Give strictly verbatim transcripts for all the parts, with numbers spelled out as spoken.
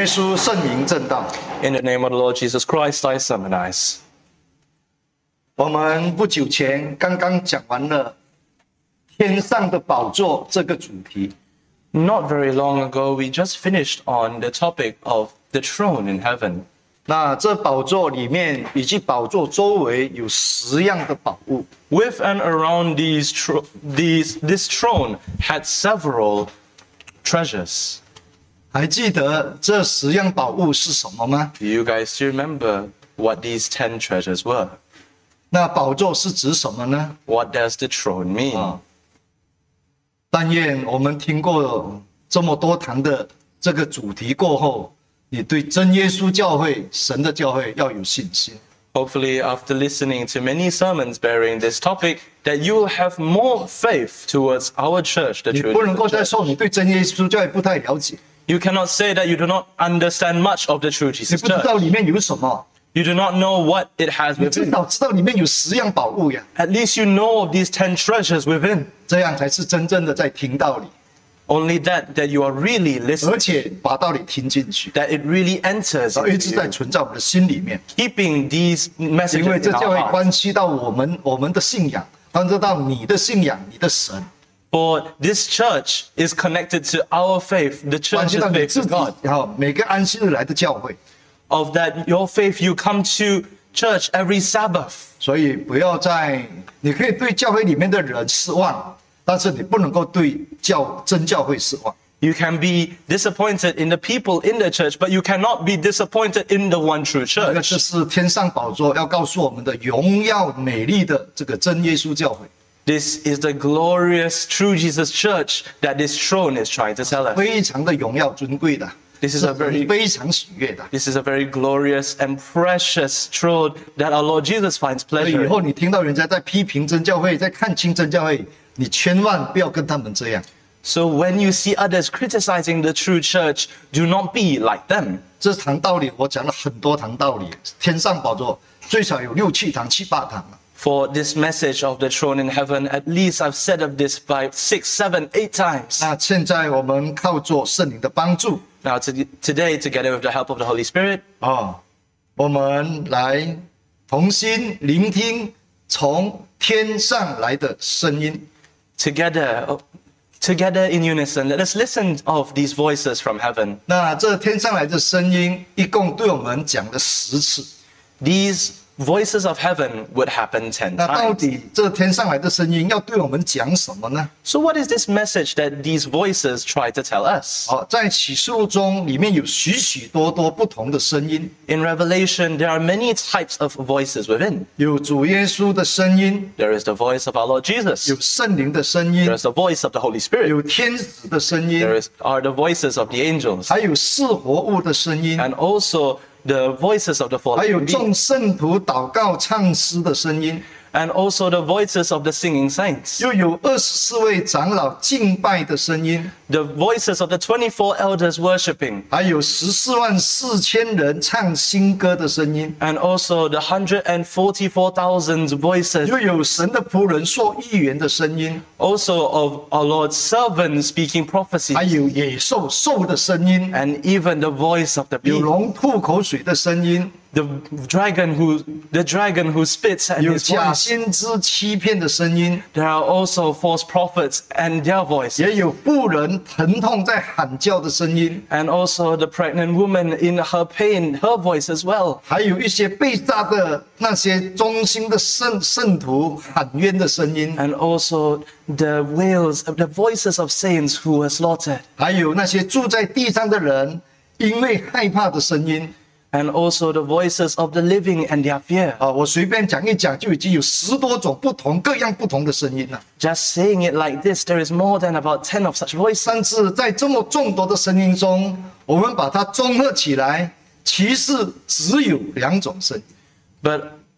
稣圣名正道。 In the name of the Lord Jesus Christ, I sermonize. 我们不久前刚刚讲完了天上的宝座这个主题， Not very long ago, we just finished on the topic of the throne in heaven. 那这宝座里面以及宝座周围有十样的宝物， With and around these, tro- these, this throne had several treasures. 还记得这十样宝物是什么吗？ Do you guys still remember what these ten treasures were? 那宝座是指什么呢？ What does the throne mean? 啊，但愿我们听过这么多堂的这个主题过后，你对真耶稣教会、神的教会要有信心。 Hopefully, after listening to many sermons bearing this topic, that you will have more faith towards our church, the 你 true 不能够 Jesus 再 church. 说你对真耶稣教会不太了解， You cannot say that you do not understand much of the true 你 Jesus 不知 church. 道里面有什么， You do not know what it has 你至 within. 少知道里面有十样宝物呀， At least you know of these ten treasures within. 这样才是真正的在听道理， Only that, that you are really 而 listening, 且把道理听进去， that it really enters 然后一直 into 在 you, 存在我们的心里面， keeping these 因为 messages 这 in 教 our 会 heart. 关系到我们我们的信仰，关系到你的信仰，你的神。 For this church is connected to our faith, the 关系 church's 到你 faith 自 to 己， God. 然后每个安息日来的教会， Of that, your faith, you come to church every Sabbath. 所以不要再，你可以对教会里面的人失望，但是你不能够对教真教会失望。 You can be disappointed in the people in the church, but you cannot be disappointed in the one true 这个 church. 就是天上宝座要告诉我们的荣耀美丽的这个真耶稣教会， This is the glorious true Jesus church that this throne is trying to tell us. 非常的荣耀尊贵的， This is a 是 very- 非常喜悦的。 This is a very glorious and precious throne that our Lord Jesus finds 所以 pleasure 以 in. 后你听到人家在批评真教会，在看清真教会，你千万不要跟他们这样。 So when you see others criticizing the true church, do not be like them. 这堂道理我讲了很多堂道理，天上宝座最少有六七堂、七八堂了。 For this message of the throne in heaven, at least I've said of this five, six, seven, eight times. 那现在我们靠着圣灵的帮助 Now to, today, together with the help of the Holy Spirit, 啊，我们来同心聆听从天上来的声音。 together, oh, together in unison, let us listen of these voices from heaven. 那这天上来的声音，一共对我们讲了十次。 These voices of heaven would happen ten 那到 times. 底这天上来的声音要对我们讲什么呢？ So what is this message that these voices try to tell us? 好，在启示录中里面有许许多多不同的声音， In Revelation, there are many types of voices within. 有主耶稣的声音， There is the voice of our Lord 有 Jesus. 圣灵的声音 There，is the voice of the Holy Spirit. 有天使的声音， There is, are the voices of the angels. 还有是活物的声音， And also the voices of the 还有 fallen 众 beings. 圣徒祷告唱诗的声音， And also the voices of the singing saints. 又有二十四位长老敬拜的声音， The voices of the twenty-four elders worshiping. 还有十四万四千人唱新歌的声音， And also the one hundred forty-four thousand voices. 又有神的仆人说预言的声音， Also of our Lord's servants speaking 还 prophecies. 有野兽兽的声音， And even the voice of the 有 beast. 龙吐口水的声音， The dragon who, the dragon who spits and 有 his 假 voice. 先知欺骗的声音， There are also false prophets and their voices. 也有妇人疼痛在喊叫的声音， And also the pregnant woman in her pain, her voice as well. 还有一些被杀的那些忠心的圣圣徒喊冤的声音， And also the wails, the voices of saints who were slaughtered. 还有那些住在地上的人因为害怕的声音。 And also the voices of the living and their fear. 啊，我随便讲一讲，就已经有十多种不同、各样不同的声音了。 Just saying it like this, there is more than about ten of such voices. 但是在这么众多的声音中，我们把它综合起来，其实只有两种声音。 But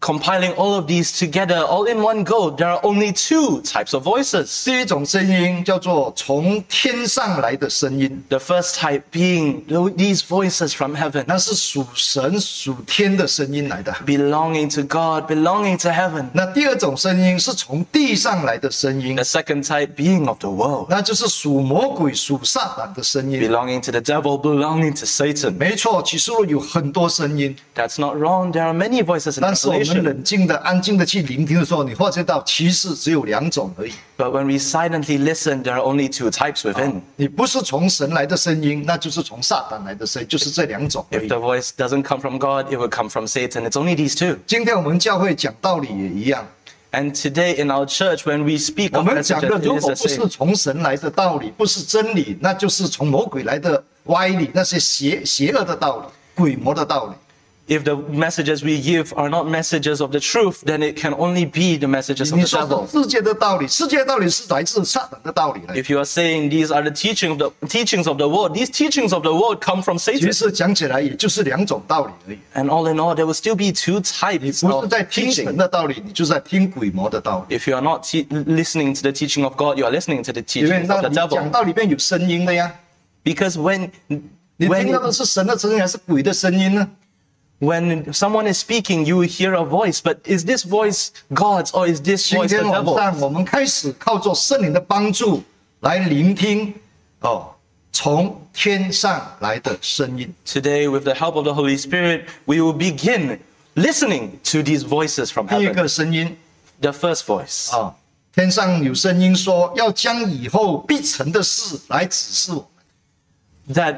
compiling all of these together, all in one go, there are only two types of voices. 第一种声音叫做从天上来的声音， The first type being these voices from heaven, 那是属神属天的声音来的。 belonging to God, belonging to heaven. 那第二种声音是从地上来的声音 The，second type being of the world, 那就是属魔鬼属撒旦的声音。 belonging to the devil, belonging to Satan. 没错，启示录有很多声音， That's not wrong. There are many voices in 但是我们 Revelation. 冷静的、安静的去聆听的时候，你发现到其实只有两种而已。 But when we silently listen, there are only two types within. 你不是从神来的声音，那就是从撒旦来的声音，就是这两种而 If 已。 the voice doesn't come from God, it will come from Satan. It's only these two. 今天我们教会讲道理也一样， And today in our church, when we speak 我 of 们讲的 messages, 如 it is 果 the 不是 same. 从神来的道理，不是真理，那就是从魔鬼来的歪理，那些邪邪恶的道理、鬼魔的道理。 If the messages we give are not messages of the truth, then it can only be the messages of 你 the 说 devil. 是世界的道理，世界的道理是来自撒旦的道理来的。 If you are saying these are the teaching of the teachings of the world, these teachings of the world come from 其 Satan. 实讲起来也就是两种道理而已。 And all in all, there will still be two 你 types 不是 of 在听神 teaching. 的道理，你就是在听鬼魔的道理。 If you are not te- listening to the teaching of God, you are listening to the 因为 teachings 那 of the 你讲 devil. 道里面有声音的呀， Because when 你听 when 到的是神的声音还是鬼的声音呢？ when someone is speaking, you will hear a voice. But is this voice God's or is this 今 voice the 天晚 devil? 上我们开始靠着圣灵的帮助来聆听哦，从天上来的声音。 Today, with the help of the Holy Spirit, we will begin listening to these voices from 第一 heaven. 个声音 The first voice. 啊，天上有声音说，要将以后必成的事来指示我们。 That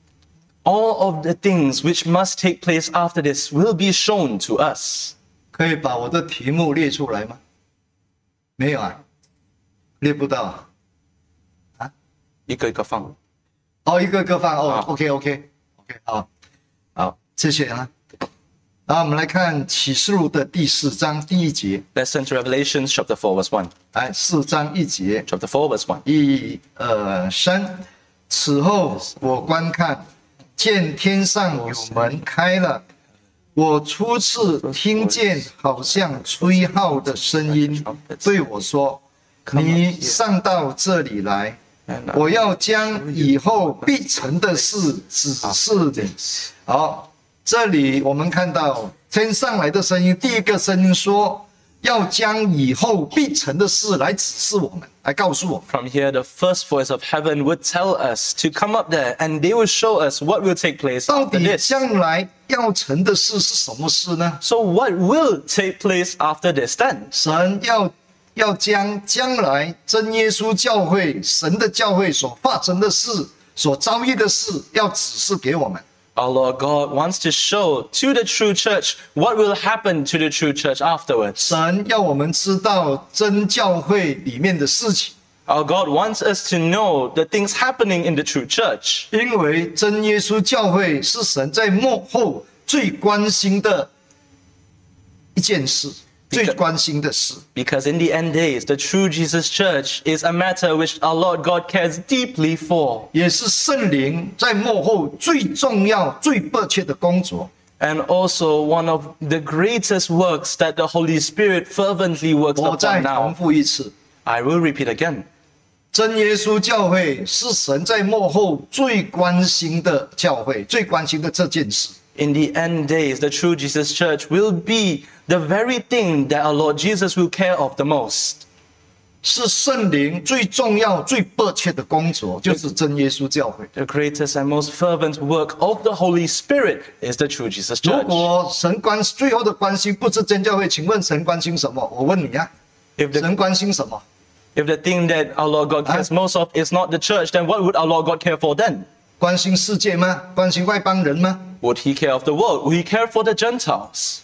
all of the things which must take place after this will be shown to us. 可以把我的题目列出来吗？没有啊，列不到啊。 一个一个放。 哦，一个个放哦好 ，OK OK OK，好，好，谢谢啊。好，我们来看启示录的第四章第一节， Let's turn to Revelation chapter four, verse one. 来四章一节， Chapter four, verse one. 一二三。此后我观看，见天上有门开了，我初次听见好像吹号的声音对我说：“你上到这里来，我要将以后必成的事指示你。”好，这里我们看到天上来的声音，第一个声音说。要将以后必成的事来指示我们，来告诉我们。 From here, the first voice of heaven would tell us to come up there and they will show us what will take place 到 after 底 this. 将来要成的事是什么事呢？ So, what will take place after this then? 神要要将将来真耶稣教会、神的教会所发生的事、所遭遇的事，要指示给我们。 Our Lord God wants to show to the true church what will happen to the true church afterwards. 神要我们知道真教会里面的事情， Our God wants us to know the things happening in the true church. 因为真耶稣教会是神在幕后最关心的一件事，最关心的事。 Because in the end days, the true Jesus church is a matter which our Lord God cares deeply for. 也是圣灵在幕后最重要、最迫切的工作。 And also one of the greatest works that the Holy Spirit fervently works 我再 upon 重 now. 复一次， I will repeat again. 真耶稣教会是神在幕后最关心的教会，最关心的这件事。 In the end days, the true Jesus church will be the very thing that our Lord Jesus will care of the most. 是圣灵最重要、最迫切的工作，就是真耶稣教会。 The greatest and most fervent work of the Holy Spirit is the true Jesus 如 church. 果神关最后的关心不是真教会，请问神关心什么？我问你啊， If the, 神关心什么？ if the thing that our Lord God cares most of is not the church, then what would our Lord God care for then? 关心世界吗？关心外邦人吗？ Would he care of the world? Would he care for the Gentiles?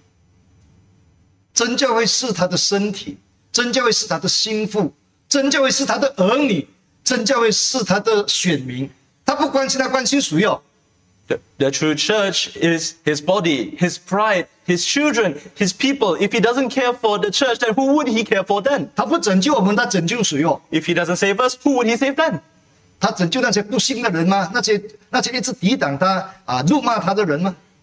真教会是他的身体，真教会是他的心腹，真教会是他的儿女，真教会是他的选民。他不关心，他关心谁哦？ The, the true church is his body, his pride, his children, his people. If he doesn't care for the church, then who would he care for then? 他不拯救我们，他拯救谁哦？ If he doesn't save us, who would he save then? 他拯救那些不信的人吗？那些那些一直抵挡他啊、辱骂他的人吗？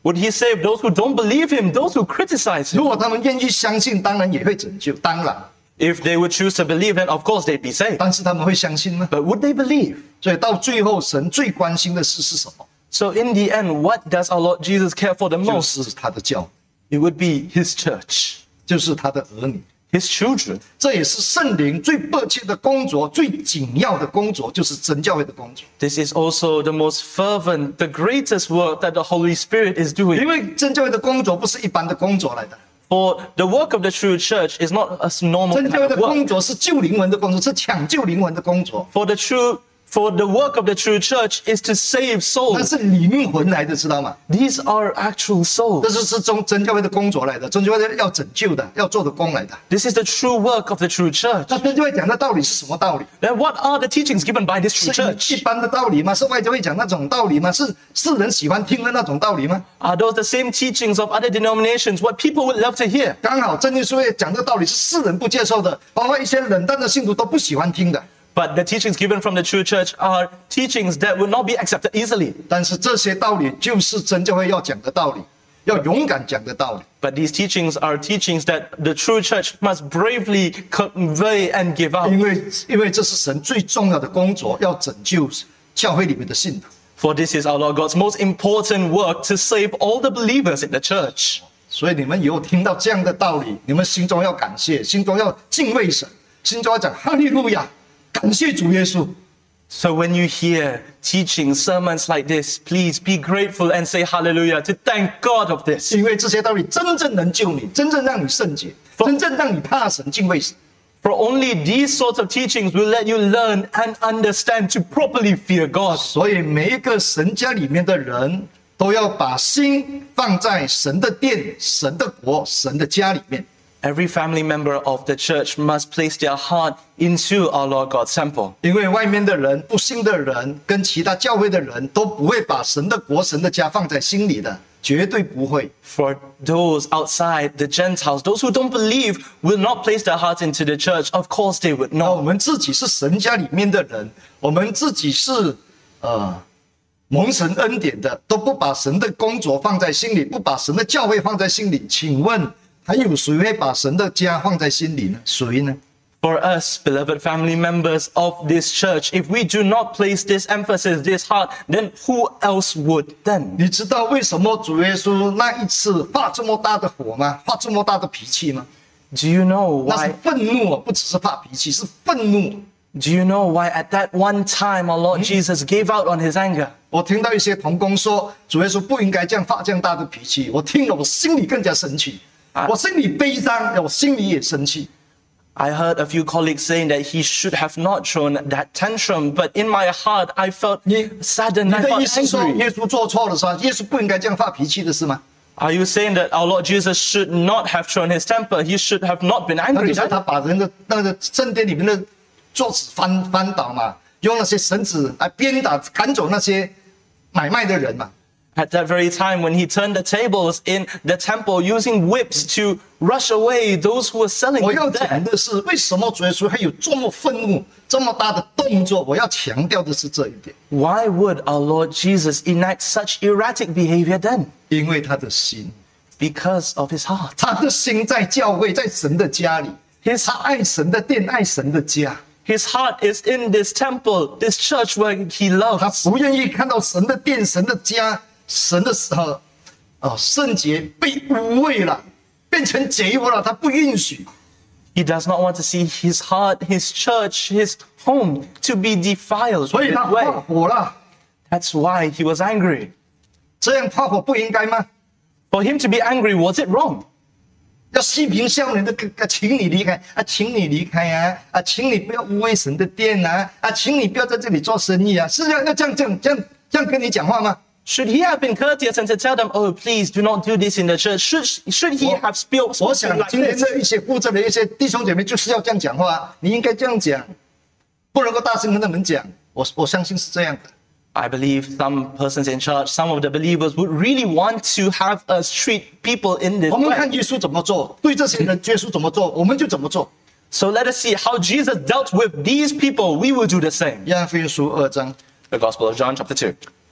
Would he save those who don't believe him, those who criticize 如 him? 果他们愿意相信，当然也会拯救，当然。 If they would choose to believe, then of course they'd be saved. 但是他们会相信吗？ But would they believe? 所以到最后，神最关心的事是什么？ So in the end, what does our Lord Jesus care for the 就 most? 是他的教， It would be his church, 就是他的儿女。 his children. 这也是圣灵最迫切的工作，最紧要的工作，就是真教会的工作。 This is also the most fervent, the greatest work that the Holy Spirit is 因 doing. 为真教会的工作不是一般的工作来的， For the work of the true church is not a normal 真 kind 教会 of 的工 work. 作是救灵魂的工作，是抢救灵魂的工作， For the true, for the work of the true church is to save 那 souls. 是灵魂来的，知道吗？ These are actual 这 souls. 是是中真教会的工作来的，真教会要拯救的，要做的工来的。 This is the true work of the true church. 那真教会讲的道理是什么道理？ Then what are the teachings given by this true 是 church? 一般的道理吗？是外教会讲那种道理吗？是世人喜欢听的那种道理吗？ Are those the same teachings of other denominations, what people would love to hear? 刚好真耶稣会讲的道理是世人不接受的，包括一些冷淡的信徒都不喜欢听的。 But the teachings given from the true church are teachings that will not be accepted easily. 但是这些道理就是真教会要讲的道理，要勇敢讲的道理。 But these teachings are teachings that the true church must bravely convey and give out. 因为因为这是神最重要的工作，要拯救教会里面的信徒。 For this is our Lord God's most important work to save all the believers in the church. 所以你们以后听到这样的道理，你们心中要感谢，心中要敬畏神，心中要讲哈利路亚，感谢主耶稣。 So when you hear teaching sermons like this, please be grateful and say hallelujah to thank God of this. 因为这些道理真正能救你，真正让你圣洁，真正让你怕神、敬畏神。 For only these sorts of teachings will let you learn and understand to properly fear God. 所以每一个神家里面的人都要把心放在神的殿、神的国、神的家里面。 Every family member of the church must place their heart into our Lord God's temple. 因为外面的人、不信的人跟其他教会的人都不会把神的国、神的家放在心里的，绝对不会。 For those outside, the Gentiles, those who don't believe, will not place their hearts into the church. Of course they would 那我 not. 们自己是神家里面的人，我们自己是呃蒙神恩典的，都不把神的工作放在心里，不把神的教会放在心里。请问还有谁会把神的家放在心里呢？谁呢？ For us, beloved family members of this church, if we do not place this emphasis, this heart, then who else would then? 你知道为什么主耶稣那一次发这么大的火吗？发这么大的脾气吗？ Do you know 那是 why? 愤怒啊，不只是发脾气，是愤怒。 Do you know why at that one time our Lord Jesus gave out on his anger? 我听到一些同工说，主耶稣不应该这样发这样大的脾气，我听了我心里更加生气，我心里悲伤，我心里也生气。 I heard a few colleagues saying that he should have not shown that tantrum, but in my heart I felt 你 saddened, 你 I 的意 felt 思说 angry. 耶稣做错了是吧？耶稣不应该这样发脾气的是吗？ Are you saying that our Lord Jesus should not have shown his temper? He should have not been 那 angry. 就是他把人的那个圣殿里面的桌子翻翻倒嘛，用那些绳子来鞭打赶走那些买卖的人嘛。 At that very time when he turned the tables in the temple using whips to rush away those who were selling 我要 there. 讲的是，为什么主耶稣会有这么愤怒、这么大的动作？我要强调的是这一点， Why would our Lord Jesus enact such erratic behavior then? 因为他的心， Because of his heart. 他的心在教会，在神的家里， His, 他爱神的殿，爱神的家， his heart is in this temple, this church where he 他 loves. 不愿意看到神的殿、神的家、神的呃哦圣洁被污秽了，变成贼窝了，他不允许。 He does not want to see his heart, his church, his home to be defiled 所以 in 他 that 发 way. 火了。 That's why he was angry. 这样发火不应该吗？ For him to be angry, was it wrong? 要细评笑脸的，啊，请你离开啊，请你离开啊，啊，请你不要污秽神的殿啊，啊，请你不要在这里做生意啊，是要要这样这样这样这样跟你讲话吗？ Should he have been courteous and to tell them, oh, please do not do this in the church? Should, should he have spilled 我 something 想 like 今天 this? 的一些负责的一些弟兄姐妹就是要这样讲话，你应该这样讲，不能够大声跟他们讲。我我相信是这样的。 I believe some persons in church, some of the believers would really want to have us treat people in this 我们 way. 看耶稣怎么做，对这些人耶稣怎么做，我们就怎么做。 So let us see how Jesus dealt with these people. We will do the same. 约翰福音书二章， The Gospel of John, chapter two.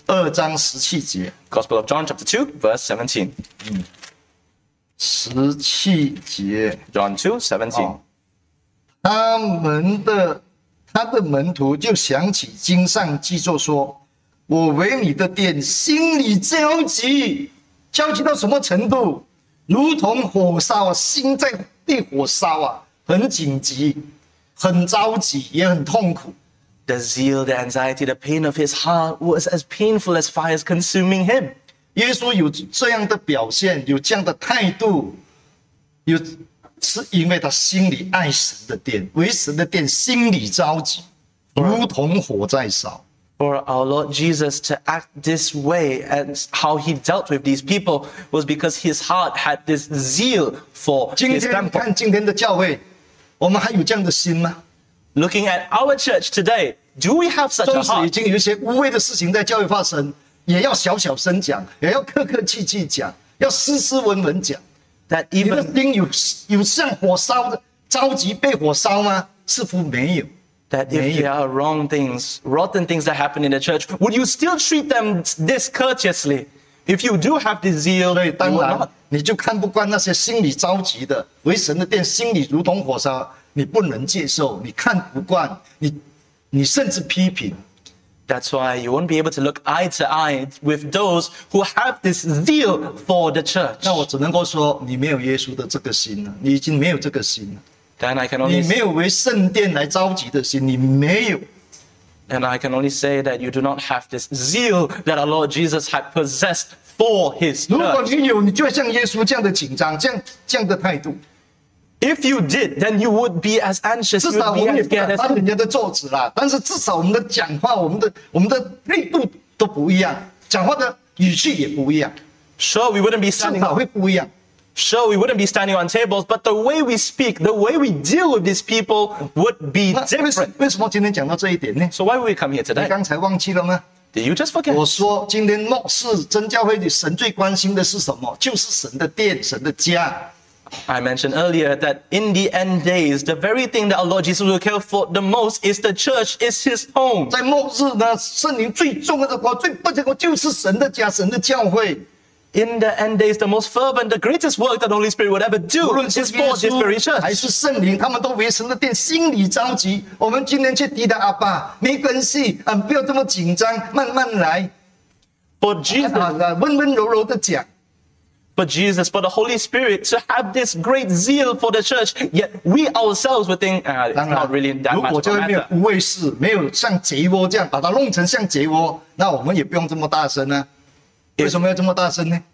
二章十七节， Gospel of John, chapter two, verse seventeen. 十七节， John two, seventeen. 哦他们的他的门徒就想起经上记作说：“我为你的殿，心里焦急，焦急到什么程度？如同火烧啊，心在被火烧啊，很紧急，很着急，也很痛苦。” The zeal, the anxiety, the pain of his heart was as painful as fires consuming him. 耶稣有这样的表现，有这样的态度，有是因为他心里爱神的殿，为神的殿心里着急，如同火在烧。 For our Lord Jesus to act this way and how he dealt with these people was because his heart had this zeal for 今 his 天 temple. 看今天的教会，我们还有这样的心吗？ Looking at our church today, do we have such a 纵使已 heart? 经有一些无谓的事情在教会发生，也要小小声讲，也要客客气气讲，要斯斯文文讲。 That 你的 even 心有有像火烧的着急被火烧吗？似乎没有。 that if there are wrong things, rotten things that happen in the church, would you still treat them discourteously? If you do have this zeal, 所以 you 当 will 然 not. 你就看不惯那些心里着急的，为神的殿心里如同火烧，你不能接受，你看不惯，你你甚至批评。 That's why you won't be able to look eye to eye with those who have this zeal for the church. 那我只能够说，你没有耶稣的这个心了，你已经没有这个心了， Then I can 你 only 没有为圣殿来着急的心，你没有。 and I can only say that you do not have this zeal that our Lord Jesus had possessed for his 如果 church. 你有，你就会像耶稣这样的紧张，这样这样的态度。 If you did, then you would be as anxious, 至 you 少 would 我 be 们也 as 不敢 scared 当 as 人家的坐子啦，但是至少我们的讲话，我们的我们的力度都不一样，讲话的语气也不一样， Sure, we wouldn't be 至 standing 少 on 会不一样。 Sure, we wouldn't be standing on tables, but the way we speak, the way we deal with these people would be 那为什 different. 为什么今天讲到这一点呢？ So why would we come here 你 today? 刚才忘记了吗？ Did you just forget? 我说今天末世真教会里，神最关心的是什么？就是神的殿，神的家。 I mentioned earlier that in the end days, the very thing that our Lord Jesus will care for the most is the church, is his home. 在末日呢，圣灵最重要的国、最不结果就是神的家，神的教会。 In the end days, the most fervent, the greatest work that the Holy Spirit would ever 无 do 论是 is 耶 for this very 稣还 church. 是圣灵，他们都为神的殿心里着急。我们今天去抵达阿爸，没关系，啊，不要这么紧张，慢慢来， For 啊 Jesus, 啊，温温柔柔的讲。 for Jesus, for the Holy Spirit to have this great zeal for the church, yet we ourselves would think, ah, it's 当然 not really，that 如 much 果 of 教 a 会没有 matter. 无畏式，没有像贼窝这样把它弄成像贼窝，那我们也不用这么大声啊。为什么要这么大声呢？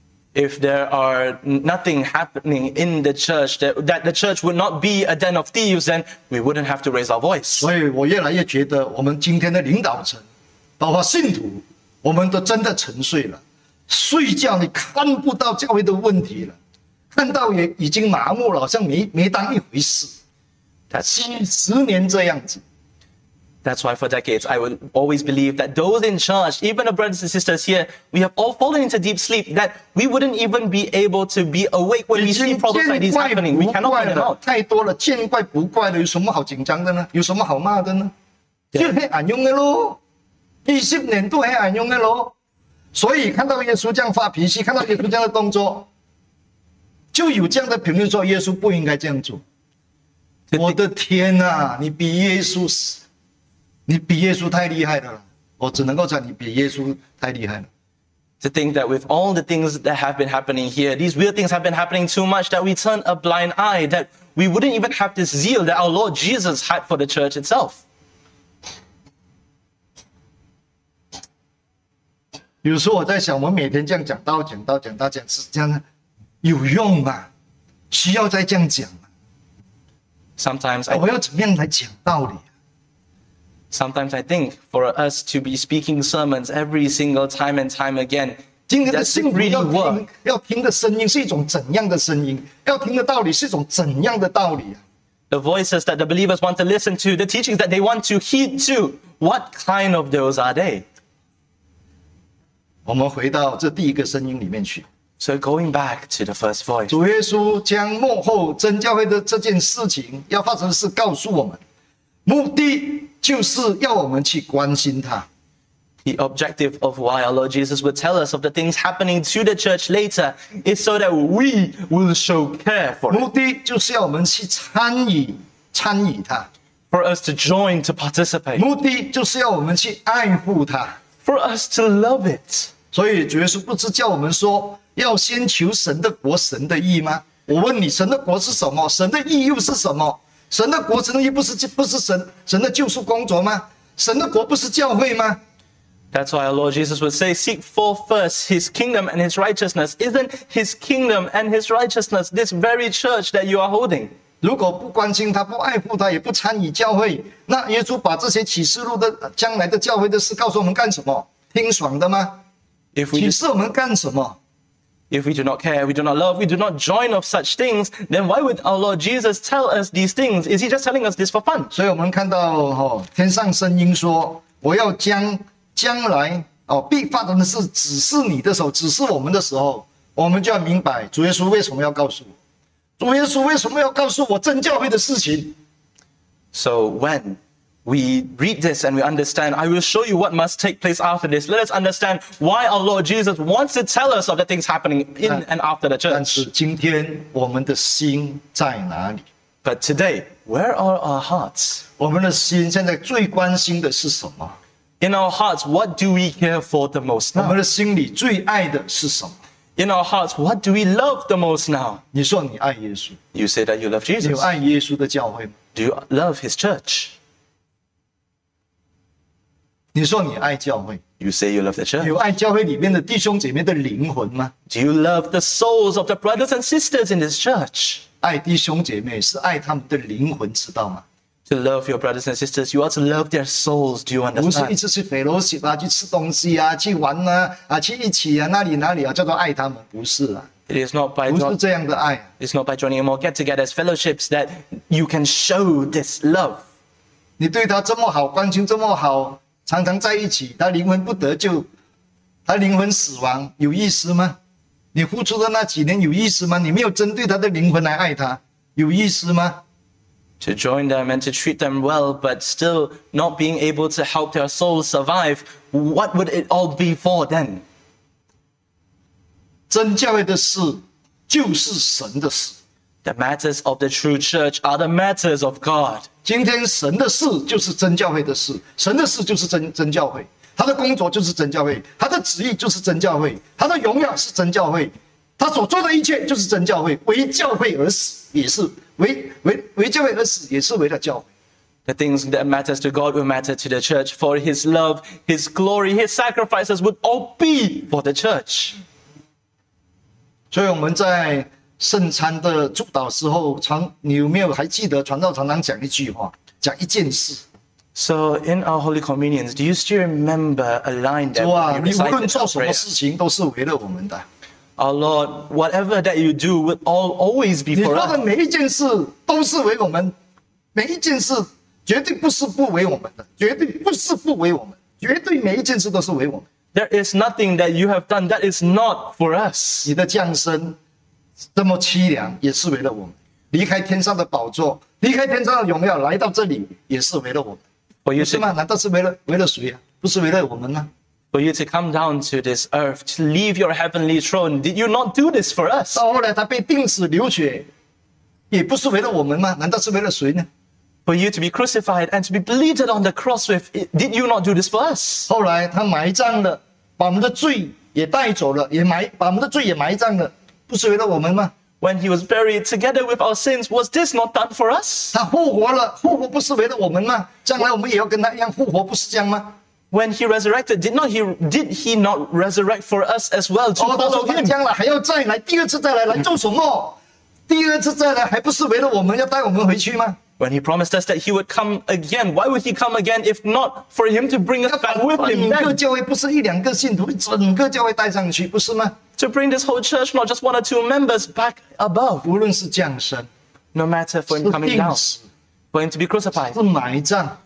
If there are nothing happening in the church, that, that the church would not be a den of thieves, then we wouldn't have to raise our voice. 所以我越来越觉得，我们今天的领导层，包括信徒，我们都真的沉睡了。睡觉你看不到教会的问题了，看到也已经麻木了，好像没没当一回事。 That's, 几十年这样子， that's why for decades I would always believe that those in charge, even the brothers and sisters here, we have all fallen into deep sleep, that we wouldn't even be able to be awake when 已 we see 经 problems like 见 these 怪 happening. We 不 cannot 怪 find them 了， out. 太多了，见怪不怪了，有什么好紧张的呢？有什么好骂的呢？就很暗用的咯，二十年都很暗用的咯。所以看到耶稣这样发脾气，看到耶稣这样的动作，就有这样的评论说耶稣不应该这样做。我的天啊，你比耶稣，你比耶稣太厉害了，我只能够讲你比耶稣太厉害了。 To think that with all the things that have been happening here, these weird things have been happening too much that we turn a blind eye, that we wouldn't even have this zeal that our Lord Jesus had for the church itself. 有时候我在想，我们每天这样讲道、讲道、讲道、讲是这样的，有用吗？需要再这样讲吗？ Sometimes I 我要怎么样来讲道理？ Sometimes I think for us to be speaking sermons every single time and time again, 今天的 does 信 it 徒 really 要 work? 听，要听的声音是一种怎样的声音？要听的道理是一种怎样的道理啊？ The voices that the believers want to listen to, the teachings that they want to heed to, what kind of those are they? 我们回到这第一个声音里面去。 So going back to the first voice, 主耶稣将幕后真教会的这件事情要发生的事告诉我们，目的就是要我们去关心他。 The objective of why our Lord Jesus would tell us of the things happening to the church later is so that we will show care for it, 目的就是要我们去参与参与它， for us to join, to participate, 目的就是要我们去爱护它。 for us to love it. 所以主耶稣不是叫我们说要先求神的国、神的义吗？我问你，神的国是什么？神的义又是什么？神的国、神的义不是不是神神的救赎工作吗？神的国不是教会吗？ That's why our Lord Jesus would say, seek for first his kingdom and his righteousness. Isn't his kingdom and his righteousness this very church that you are holding? 如果不关心他、不爱护他、也不参与教会，那耶稣把这些启示录的将来的教会的事告诉我们干什么？听爽的吗？ If we 启 just 示我们干什么？ If we do not care, we do not love, we do not join of such things, then why would our Lord Jesus tell us these things? Is he just telling us this for fun? 所以我们看到哦，天上声音说：“我要将将来哦必发生的事指示你的时候，指示我们的时候，我们就要明白主耶稣为什么要告诉我，主耶稣为什么要告诉我真教会的事情。” So when we read this and we understand, I will show you what must take place after this. Let us understand why our Lord Jesus wants to tell us of the things happening in and after the 但是 church. 今天我们的心在哪里？ But today, where are our hearts? 我们的心现在最关心的是什么？ In our hearts, what do we care for the most 我们 now? 的心里最爱的是什么？ In our hearts, what do we love the most now? 你说你爱耶稣， You say that you love 你有 Jesus. 爱耶稣的教会吗？ Do you love his church? 你说你爱教会， You say you love the 你 church. 有爱教会里面的弟兄姐妹的灵魂吗？ Do you love the souls of the brothers and sisters in this church? 爱弟兄姐妹是爱他们的灵魂，知道吗？ To love your brothers and sisters, you ought to love their souls. Do you 不是一 understand? 直去 fellowship 啊，去吃东西啊，去玩啊，啊，去一起啊，哪里哪里啊，叫做爱他们，不是啊， It is not by 不是 not, 这样的爱啊。 it's not by joining in more get-togethers, fellowships that you can show this love. 你对他这么好，关心这么好，常常在一起，他灵魂不得救，他灵魂死亡，有意思吗？你付出的那几年有意思吗？你没有针对他的灵魂来爱他，有意思吗？ To join them and to treat them well, but still not being able to help their souls survive, what would it all be for then? 真教会的事就是神的事， The matters of the true church are the matters of God. 今天神的事就是真教会的事，神的事就是真真教会，他的工作就是真教会，他的旨意就是真教会，他的荣耀是真教会，他所做的一切就是真教会，为教会而死，也是为为为教会而死，也是为了教会。 The things that matters to God will matter to the church, for his love, his glory, his sacrifices would all be for the church. 所以我们在圣餐的祝祷时候，常你有没有还记得传道常常讲一句话，讲一件事？ So in our Holy Communions, do you still remember a line that 主啊， we 你无论 recited in 做 our 什么 prayer? 事情都是为了我们的。 Our Lord, whatever that you do will all always be 你 for 做的 us. 每一件事都是为我们，每一件事绝对不是不为我们的，绝对不是不为我们，绝对每一件事都是为我们。 There is nothing that you have done that is not for us. 你的降生这么凄凉，也是为了我们；离开天上的宝座，离开天上的荣耀，来到这里，也是为了我们， For you 是 to 吗？难道是为了为了谁啊？不是为了我们吗？ for you to come down to this earth, to leave your heavenly throne. Did you not do this for us? 到后来他被钉死流血，也不是为了我们吗？难道是为了谁呢？ For you to be crucified and to be bleeded on the cross with, did you not do this for us? 后来他埋葬了，把我们的罪也带走了，也埋把我们的罪也埋葬了，不是为了我们吗？ When he was buried together with our sins, was this not done for us? 他复活了，复活不是为了我们吗？将来我们也要跟他一样复活，不是这样吗？ When he resurrected, did not he did he not resurrect for us as well to 哦，他 follow 说他 him? 将来还要再来，第二次再来来做什么？第二次再来还不是为了我们要带我们回去吗？ When he promised us that he would come again, why would he come again if not for him to bring us back with 整 him 个 then? 教会不是一两个信徒，整个教会带上去，不是吗？ To bring this whole church, not just one or two members, back above. 无论是降生， No matter for 是 him coming 钉 down, 死， for him to be crucified, 是埋葬，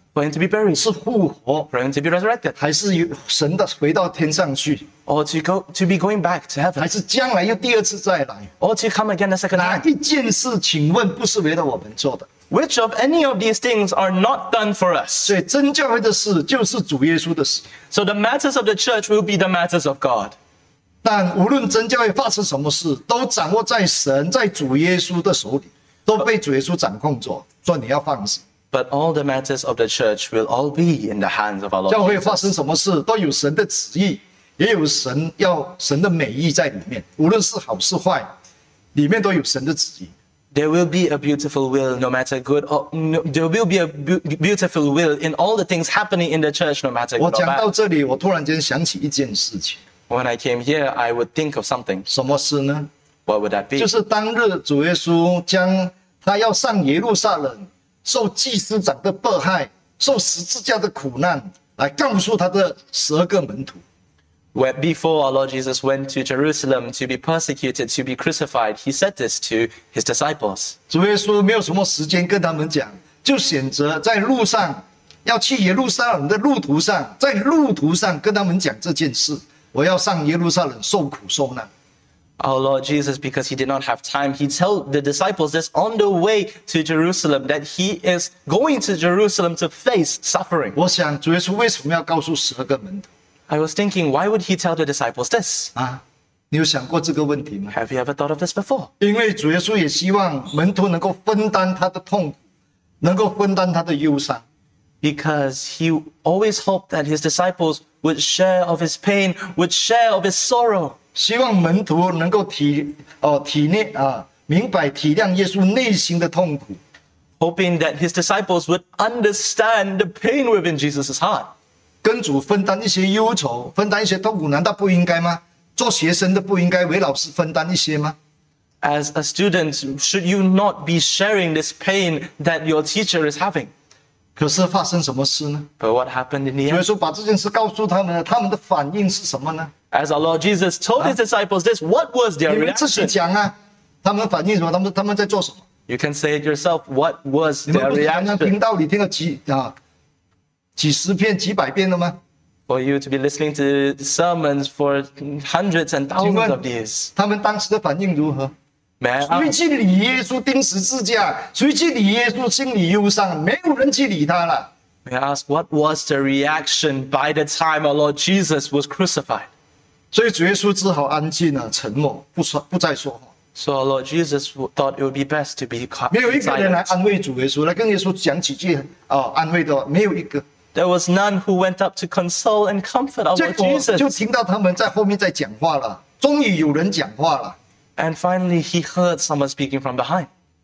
for him to be buried, 是复活， for him to be resurrected, 还是有神的回到天上去， or to go to be going back to 还 heaven, 是将来又第二次再来？ or to come again a second 哪 time? 一件事，请问不是为了我们做的？ Which of any of these things are not done for us? 所以真教会的事就是主耶稣的事。 So the matters of the church will be the matters of God. 但无论真教会发生什么事，都掌握在神在主耶稣的手里，都被主耶稣掌控着。所以你要放心， But all the matters of the church will all be in the hands of our 教 Lord 会发 Jesus. 生什么事都有神的旨意，也有神要神的美意在里面。无论是好是坏，里面都有神的旨意。 There will be a beautiful will, no matter good or no, there will be a bu- beautiful will in all the things happening in the church, no matter 我 good or 讲到 bad. 这里，我突然间想起一件事情， When I came here, I would think of something. 什么事呢？ What would that be? 就是当日主耶稣将他要上耶路撒冷，受祭司长的迫害，受十字架的苦难，来告诉他的十二个门徒。 Where before our Lord Jesus went to Jerusalem to be persecuted, to be crucified, he said this to his disciples. 主耶稣没有什么时间跟他们讲，就选择在路上要去耶路撒冷的路途上，在路途上跟他们讲这件事。我要上耶路撒冷受苦受难。 Our Lord Jesus, because he did not have time, he told the disciples this on the way to Jerusalem, that he is going to Jerusalem to face suffering. 我想主耶稣为什么要告诉十二个门徒 I was thinking, why would he tell the disciples this? 啊？你有想过这个问题吗？ Have you ever thought of this before? 因为主耶稣也希望门徒能够分担他的痛苦，能够分担他的忧伤。 Because he always hoped that his disciples would share of his pain, would share of his sorrow. 希望门徒能够体哦体内啊明白体谅耶稣内心的痛苦， Hoping that his disciples would understand the pain within Jesus' heart. 跟主分担一些忧愁，分担一些痛苦，难道不应该吗？做学生的不应该为老师分担一些吗？ As a student, should you not be sharing this pain that your teacher is having? 可是发生什么事呢？ But what happened in the 主耶 end? 稣把这件事告诉他们了，他们的反应是什么呢？ As our Lord Jesus told his disciples this, what was 你 their 们自己 reaction? 讲啊，他们反应什么？他们他们在做什么？ You can say it yourself. What was 你们 their 不是常常 reaction? 听道理听了几啊几十遍、几百遍了吗？ For you to be listening to sermons for hundreds and 请 thousands of 问 these. 他们当时的反应如何？ May I 谁 ask, 去理耶稣钉十字架？谁去理耶稣心里忧伤？没有人去理他了。 may I ask, what was the reaction by the time our Lord Jesus was crucified? 所以主耶稣只好安静了，沉默，不说，不再说话。 So our Lord Jesus thought it would be best to be 没有一个人来 silent. 安慰主耶稣，来跟耶稣讲几句啊安慰的话，没有一个。 There was none who went up to console and comfort our 结 Lord 果就 Jesus. 听到他们在后面在讲话了，终于有人讲话了。 And finally, he heard someone speaking from behind.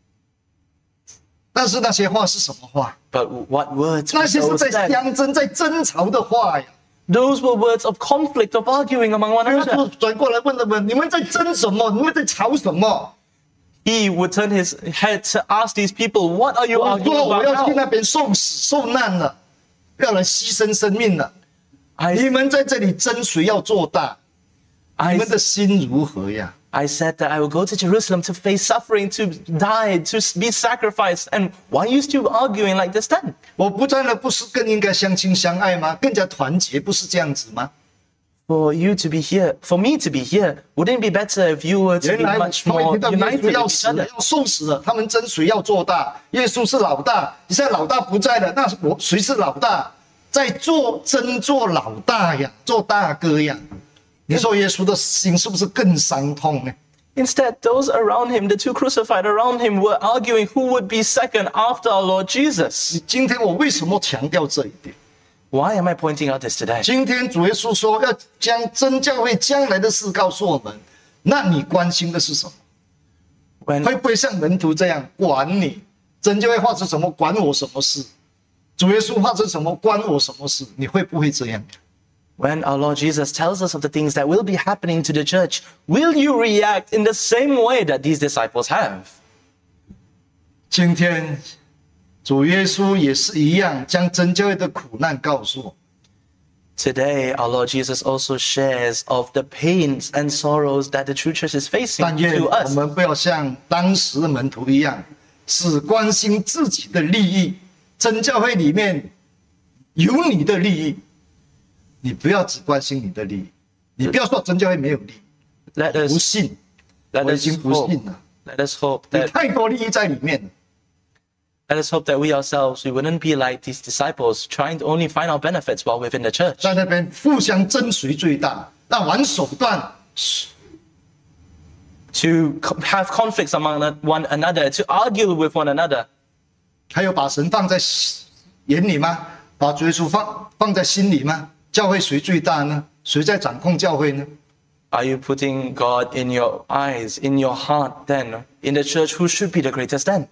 但是那些话是什么话？ But what words 那 were 些是 those 在 then? 相争、在争吵的话呀。 Those were words of conflict, of arguing among one 耶稣 another. 转过来问他们：“你们在争什么？你们在吵什么 He would turn his head to ask these people, what are？” you 我 arguing 说：“我 about 要去 now? 那边受死、受难了，要来牺牲生命了。 I, 你们在这里争谁要做大？你 I, 们的心如何呀？” I said that I will go to Jerusalem to face suffering, to die, to be sacrificed. And why are you still arguing like this then? 我不在了，不是更应该相亲相爱吗？更加团结，不是这样子吗？ For you to be here, for me to be here, wouldn't it be better if you were to 原 be 来 much 他们 more 听到耶 united 稣要 with each 死了， other? 要受死了，他们争谁要做大？耶稣是老大，现在老大不在了，那我谁是老大？在做争做老大呀，做大哥呀。你说耶稣的心是不是更伤痛呢？ Instead, those around him, the two crucified around him, were arguing who would be second after our Lord Jesus. 今天我为什么强调这一点？ Why am I pointing out this today? 今天主耶稣说要将真教会将来的事告诉我们，那你关心的是什么？ When 会不会像门徒这样管你？真教会发生什么管我什么事？主耶稣发生什么关我什么事？你会不会这样？ When our Lord Jesus tells us of the things that will be happening to the church, will you react in the same way that these disciples have? 今天主耶稣也是一样，将真教会的苦难告诉我。 Today, our Lord Jesus also shares of the pains and sorrows that the true church is facing 但愿 to 我 us. 们不要像当时的门徒一样，只关心自己的利益。真教会里面有你的利益，你不要只关心你的利益，你不要说真教会没有利益， Let 不 us 信， let 我已 us 经不 hope 信了， let us hope 有 that 太多利益在里面了。 let us hope that we ourselves we wouldn't be like these disciples trying to only find our benefits while within the church. 在那边互相争谁最大，那玩手段， To co- have conflicts among one another, to argue with one another. 还有把神放在眼里吗？把主耶稣放放在心里吗？教会谁最大呢？谁在掌控教会呢？ Are you putting God in your eyes, in your heart then? In the church, who should be the greatest then?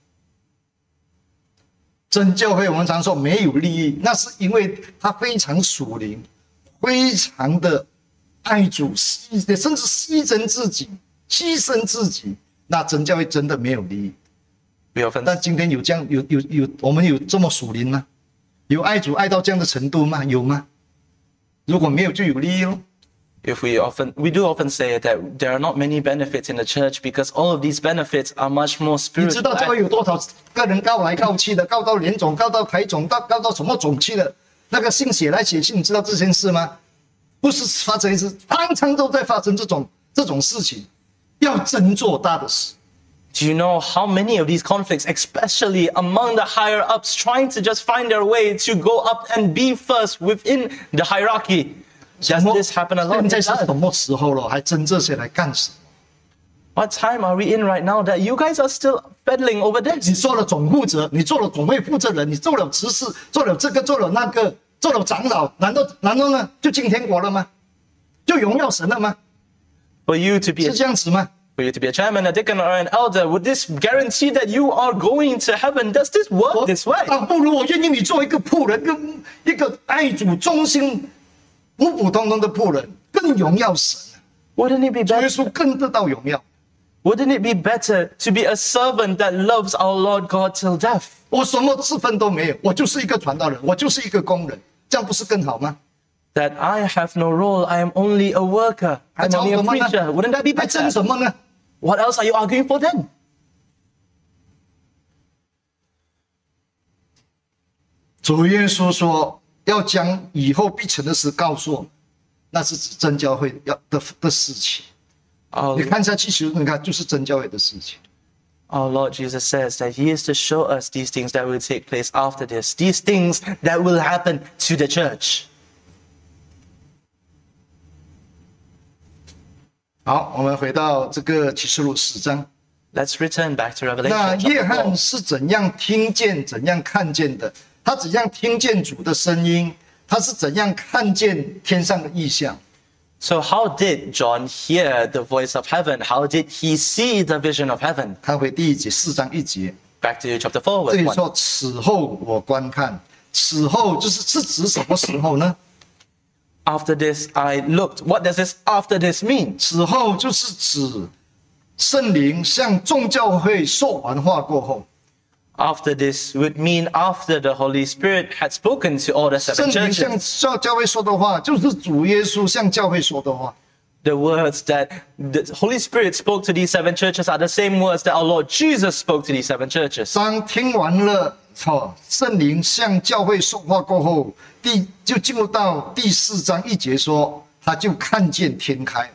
真教会我们常说没有利益，那是因为他非常属灵，非常的爱主，牺甚至牺牲自己，牺牲自己。那真教会真的没有利益。 We often 但今天有这样有有有，我们有这么属灵吗？有爱主爱到这样的程度吗？有吗？如果没有，就有利益咯。 if we often we do often say that there are not many benefits in the church because all of these benefits are much more 你知 spiritual. 道教会有多少个人告来告去的，告到联总，告到台总，告告到什么总去的？那个信写来写去，你知道这件事吗？不是发生一次，常常都在发生这种这种事情，要真做大的事。 Do you know how many of these conflicts, especially among the higher ups, trying to just find their way to go up and be first within the hierarchy? Does this happen a lot? 现 It 在是 does. 什么时候了？还争这些来干什么？ What time are we in right now that you guys are still peddling over 你 this? 做了总负责，你做了总会负责人，你做了执事，做了这个，做了那个，做了长老，难道难道呢就进天国了吗？就荣耀神了吗？ For you to be 是 a, 这样子吗？ for you to be a chairman, a deacon, or an elder, would this guarantee that you are going to heaven? Does this work this way? 倒不如我愿意你做一个仆人，跟一个爱主、忠心、普普通通的仆人，更荣耀神。 Wouldn't it be 主耶 better? 稣更得到荣耀。 Wouldn't it be better to be a servant that loves our Lord God till death? 我什么职分都没有，我就是一个传道人，我就是一个工人，这样不是更好吗？ That I have no role, I am only a worker, 还 I'm 吵 only 什 a 么呢？ preacher. Wouldn't that be 还争 better? 什么呢？ What else are you arguing for then? 主耶稣说要将以后必成的事告诉我们，那是指真教会要的的事情。 Our, 你看下去，其实你看就是真教会的事情。 our Lord Jesus says that He is to show us these things that will take place after this, these things that will happen to the church. 好，我们回到这个启示录十章。 Let's return back to 那 Revelation 约 chapter 翰 four. 是怎样听见、怎样看见的？他怎样听见主的声音？他是怎样看见天上的异象？ So how did John hear the voice of heaven? How did he see the vision of heaven? 看回第一节四章一节， Back to chapter four, 这 verse 里 one. 说：“此后我观看，此后就是是指什么时候呢？ After this, I looked. What does this after this mean? 此后就是指圣灵向众教会说完话过后， After this would mean after the Holy Spirit had spoken to all the 圣 seven 灵向 churches. 教教会说的话，就是主耶稣向教会说的话。 The words that the Holy Spirit spoke to these seven churches are the same words that our Lord Jesus spoke to these seven churches. 当听完了哦，圣灵向教会说话过后，第就进入到第四章一节说，他就看见天开了。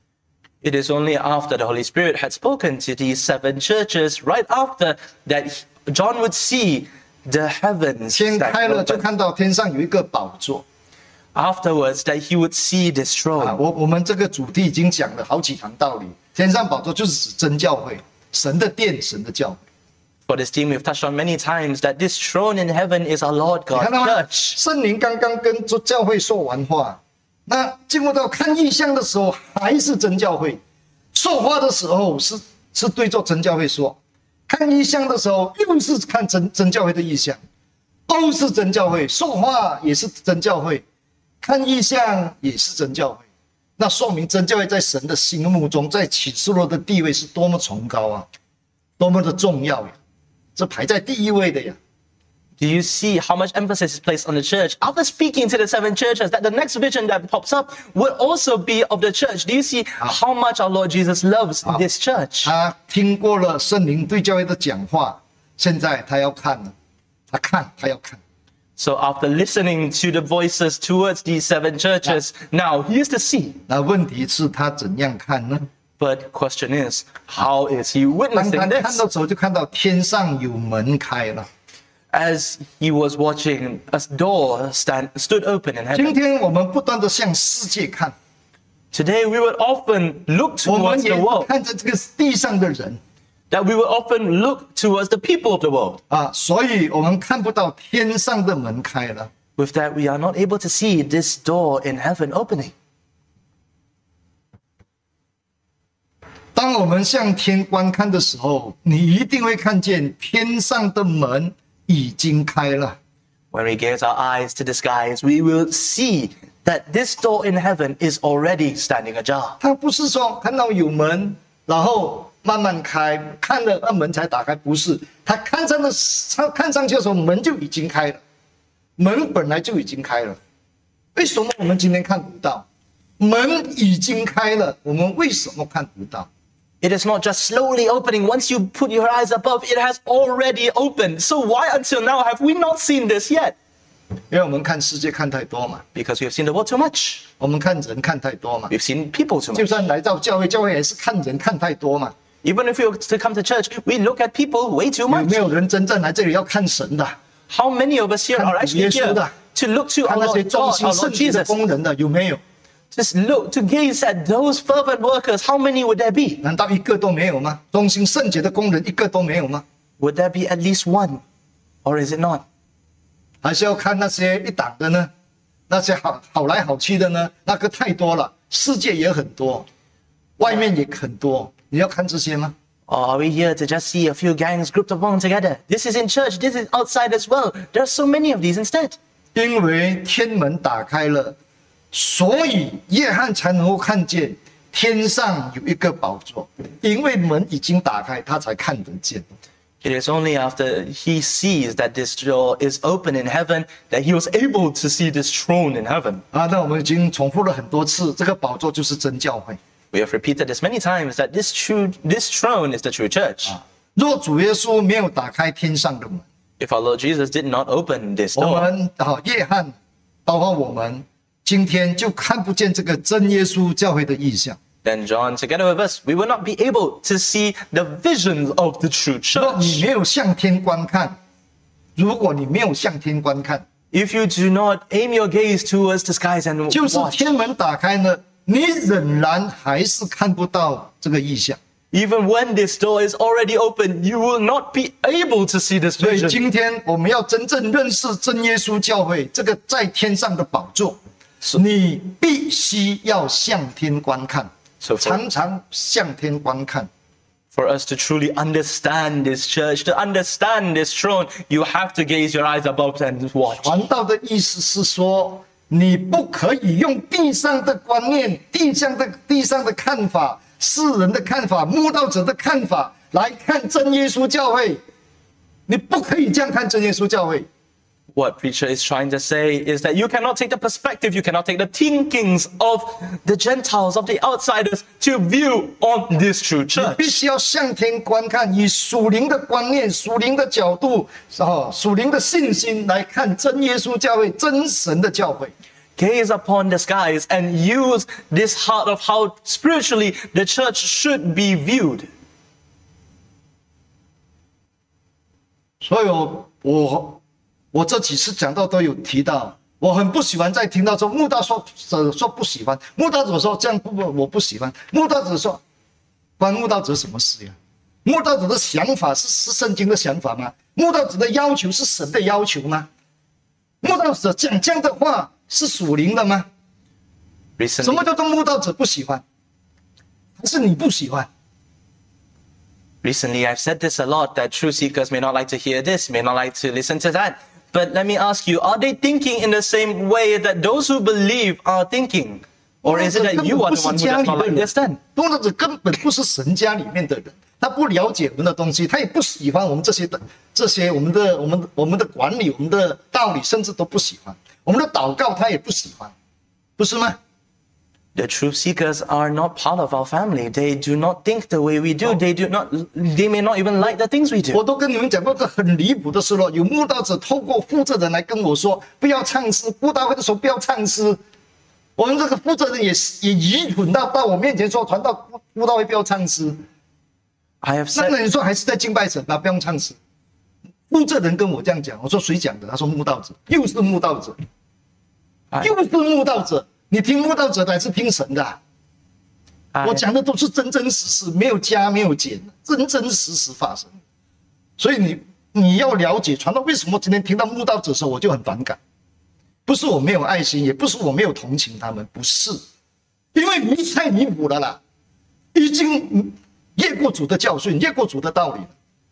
It is only after the Holy Spirit had spoken to these seven churches, right after that John would see the heavens 天 stacked 开了，就 open. 看到天上有一个宝座 Afterwards, that he would see this 啊！ throne. 我我们这个主题已经讲了好几堂道理，天上宝座就是指真教会，神的殿，神的教会。 For this theme, we've touched on many times that this throne in heaven is our Lord 你 God 看到吗？ Church. 圣灵刚刚跟教会说完话，那进入到看异象的时候还是真教会，说话的时候是是对着真教会说，看异象的时候又是看真真教会的异象，都是真教会，说话也是真教会，看异象也是真教会。那说明真教会在神的心目中，在启示录的地位是多么崇高啊，多么的重要呀！这排在第一位的呀。 Do you see how much emphasis is placed on the church? After speaking to the seven churches, that the next vision that pops up would also be of the church. Do you see how much our Lord Jesus loves this church? 他听过了圣灵对教会的讲话，现在他要看了，他看，他要看。 So after listening to the voices towards these seven churches, now here's the sea. 那问题是他怎样看呢？ But question is, how is he 当他 witnessing 看 this? 到时候，就看到天上有门开了。 As he was watching, a door stand, stood open in 今 heaven. 天我们不断的向世界看， Today we would often look 我们 towards 也 the world, 看着这个地上的人 that we would often look towards the people of the world. 啊，所以我们看不到天上的门开了。 With that, we are not able to see this door in heaven opening. 当我们向天观看的时候，你一定会看见天上的门已经开了。 When we gaze our eyes to the skies, we will see that this door in heaven is already standing ajar. 他不是说看到有门，然后慢慢开，看了那门才打开，不是。他看上的，他看上去的时候，门就已经开了，门本来就已经开了。为什么我们今天看不到？门已经开了，我们为什么看不到？ It is not just slowly opening. Once you put your eyes above, it has already opened. So why until now have we not seen this yet? 因为我们看世界看太多嘛， Because we have seen the world too much. 我们看人看太多嘛。 We've seen people too 就 much. 算来到教会，教会也是看人看太多嘛。 Even if we were to come to church, we look at people way too 有 much. 没有人真正来这里要看神的？ How many of us here are actually 看主耶稣的。 here to look to 看 our 那些 Lord 忠 God, 心 our 圣 Lord 洁的 Jesus? 工人的有没有？ Just look to gaze at those fervent workers. How many would there be? 难道一个都没有吗？忠心圣洁的工人一个都没有吗？ Would there be at least one? Or is it not? 还是要看那些一党的呢？那些好好来好去的呢？那个太多了，世界也很多，外面也很多，你要看这些吗？ Or are we here to just see a few gangs grouped upon together? This is in church, this is outside as well. There are so many of these instead. 因为天门打开了，所以约翰才能够看见天上有一个宝座。因为门已经打开，他才看得见。 It is only after he sees that this door is open in heaven that he was able to see this throne in heaven. 啊，那我们已经重复了很多次，这个宝座就是真教会。 We have repeated this many times that this true this throne is the true church. 若主耶稣没有打开天上的门， If our Lord Jesus did not open this 我 door, 们啊，约翰，包括我们，今天就看不见这个真耶稣教会的意象。 then John, together with us, we will not be able to see the visions of the true 若你 church. 没有向天观看，如果你没有向天观看， If you do not aim your gaze towards the skies and 就是 watch, 天门打开呢，你仍然还是看不到这个意象。 even when this door is already open, you will not be able to see this 所以 vision. 今天我们要真正认识真耶稣教会这个在天上的宝座，你必须要向天观看， So for, 常常向天观看。 for us to truly understand this church, to understand this throne, you have to gaze your eyes above and watch. 传道的意思是说，你不可以用地上的观念、地上的地上的看法、世人的看法、慕道者的看法来看真耶稣教会。你不可以这样看真耶稣教会。 What preacher is trying to say is that you cannot take the perspective, you cannot take the thinkings of the Gentiles, of the outsiders to view on this true 你 church. 必须要向天观看，以属灵的观念、属灵的角度、哦、属灵的信心来看真耶稣教会、真神的教会。 Gaze upon the skies and use this heart of how spiritually the church should be viewed. 所以我我我这几次讲到都有提到，我很不喜欢再听到说慕道说者说不喜欢，慕道者说这样不不我不喜欢，慕道者说关慕道者什么事呀？慕道者的想法是是圣经的想法吗？慕道者的要求是神的要求吗？慕道者讲这样的话是属灵的吗？什 Recently, 么叫做慕道者不喜欢？还是你不喜欢？ recently, I've said this a lot that truth seekers may not like to hear this, may not like to listen to that. But let me ask you, are they thinking in the same way that those who believe are thinking? Or is it that you are the one who does not like this then? 慕道者根本不是神家里面的人，他不了解我们的东西，他也不喜欢我们这些的这些我们的我们的我们的管理、我们的道理，甚至都不喜欢。我们的祷告他也不喜欢，不是吗？ The truth seekers are not part of our family. They do not think the way we do. They do not. They may not even like the things we 我 do. 都跟你们讲过个很离谱的事了，有慕道者透过负责人来跟我说，不要唱诗，布道会的时候不要唱诗。我们这个负责人也也愚蠢到到我面前说，传道布道会不要唱诗。 I have 那 said 那你说还是在敬拜神啊，不用唱诗。负责人跟我这样讲，我说谁讲的？他说慕道者，又是慕道者， I, 又是慕道者。你听慕道者的还是听神的、啊？ I, 我讲的都是真真实实，没有加没有减，真真实实发生。所以你你要了解传道为什么今天听到慕道者的时候我就很反感，不是我没有爱心，也不是我没有同情他们，不是，因为你太离谱了啦，已经越过主的教训，越过主的道理了。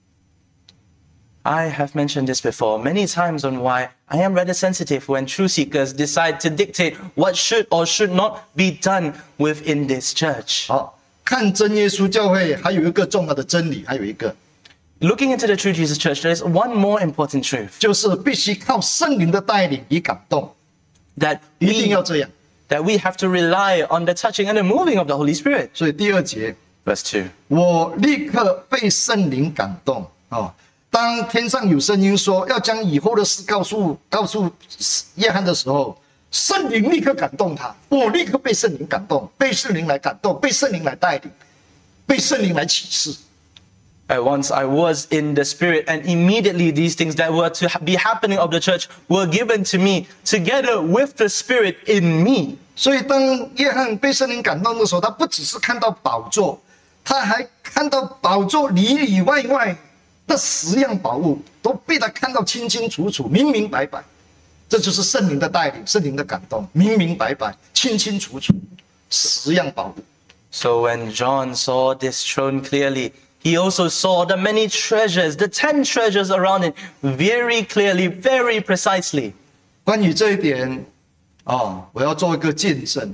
I have mentioned this before many times on why I am rather sensitive when truth seekers decide to dictate what should or should not be done within this church. 好，看真耶稣教会还有一个重要的真理，还有一个 Looking into the True Jesus Church, there is one more important truth 就是必须靠圣灵的带领与感动， that 一定 we 要这样。 that we have to rely on the touching and the moving of the Holy Spirit. 所以第二节， Verse two. 我立刻被圣灵感动哦。当天上有声音说要将以后的事告诉告诉约翰的时候，圣灵立刻感动他，我立刻被圣灵感动，被圣灵来感动，被圣灵来带领，被圣灵来启示。 At once I was in the Spirit, and immediately these things that were to ha- be happening of the church were given to me together with the Spirit in me. 所以当约翰被圣灵感动的时候，他不只是看到宝座，他还看到宝座里里外外的十样宝物都被他看到清清楚楚、明明白白。这就是圣灵的带领，圣灵的感动，明明白白、清清楚楚，十样宝物。 So when John saw this throne clearly, he also saw the many treasures, the ten treasures around it, very clearly, very precisely. 关于这一点，哦，我要做一个见证。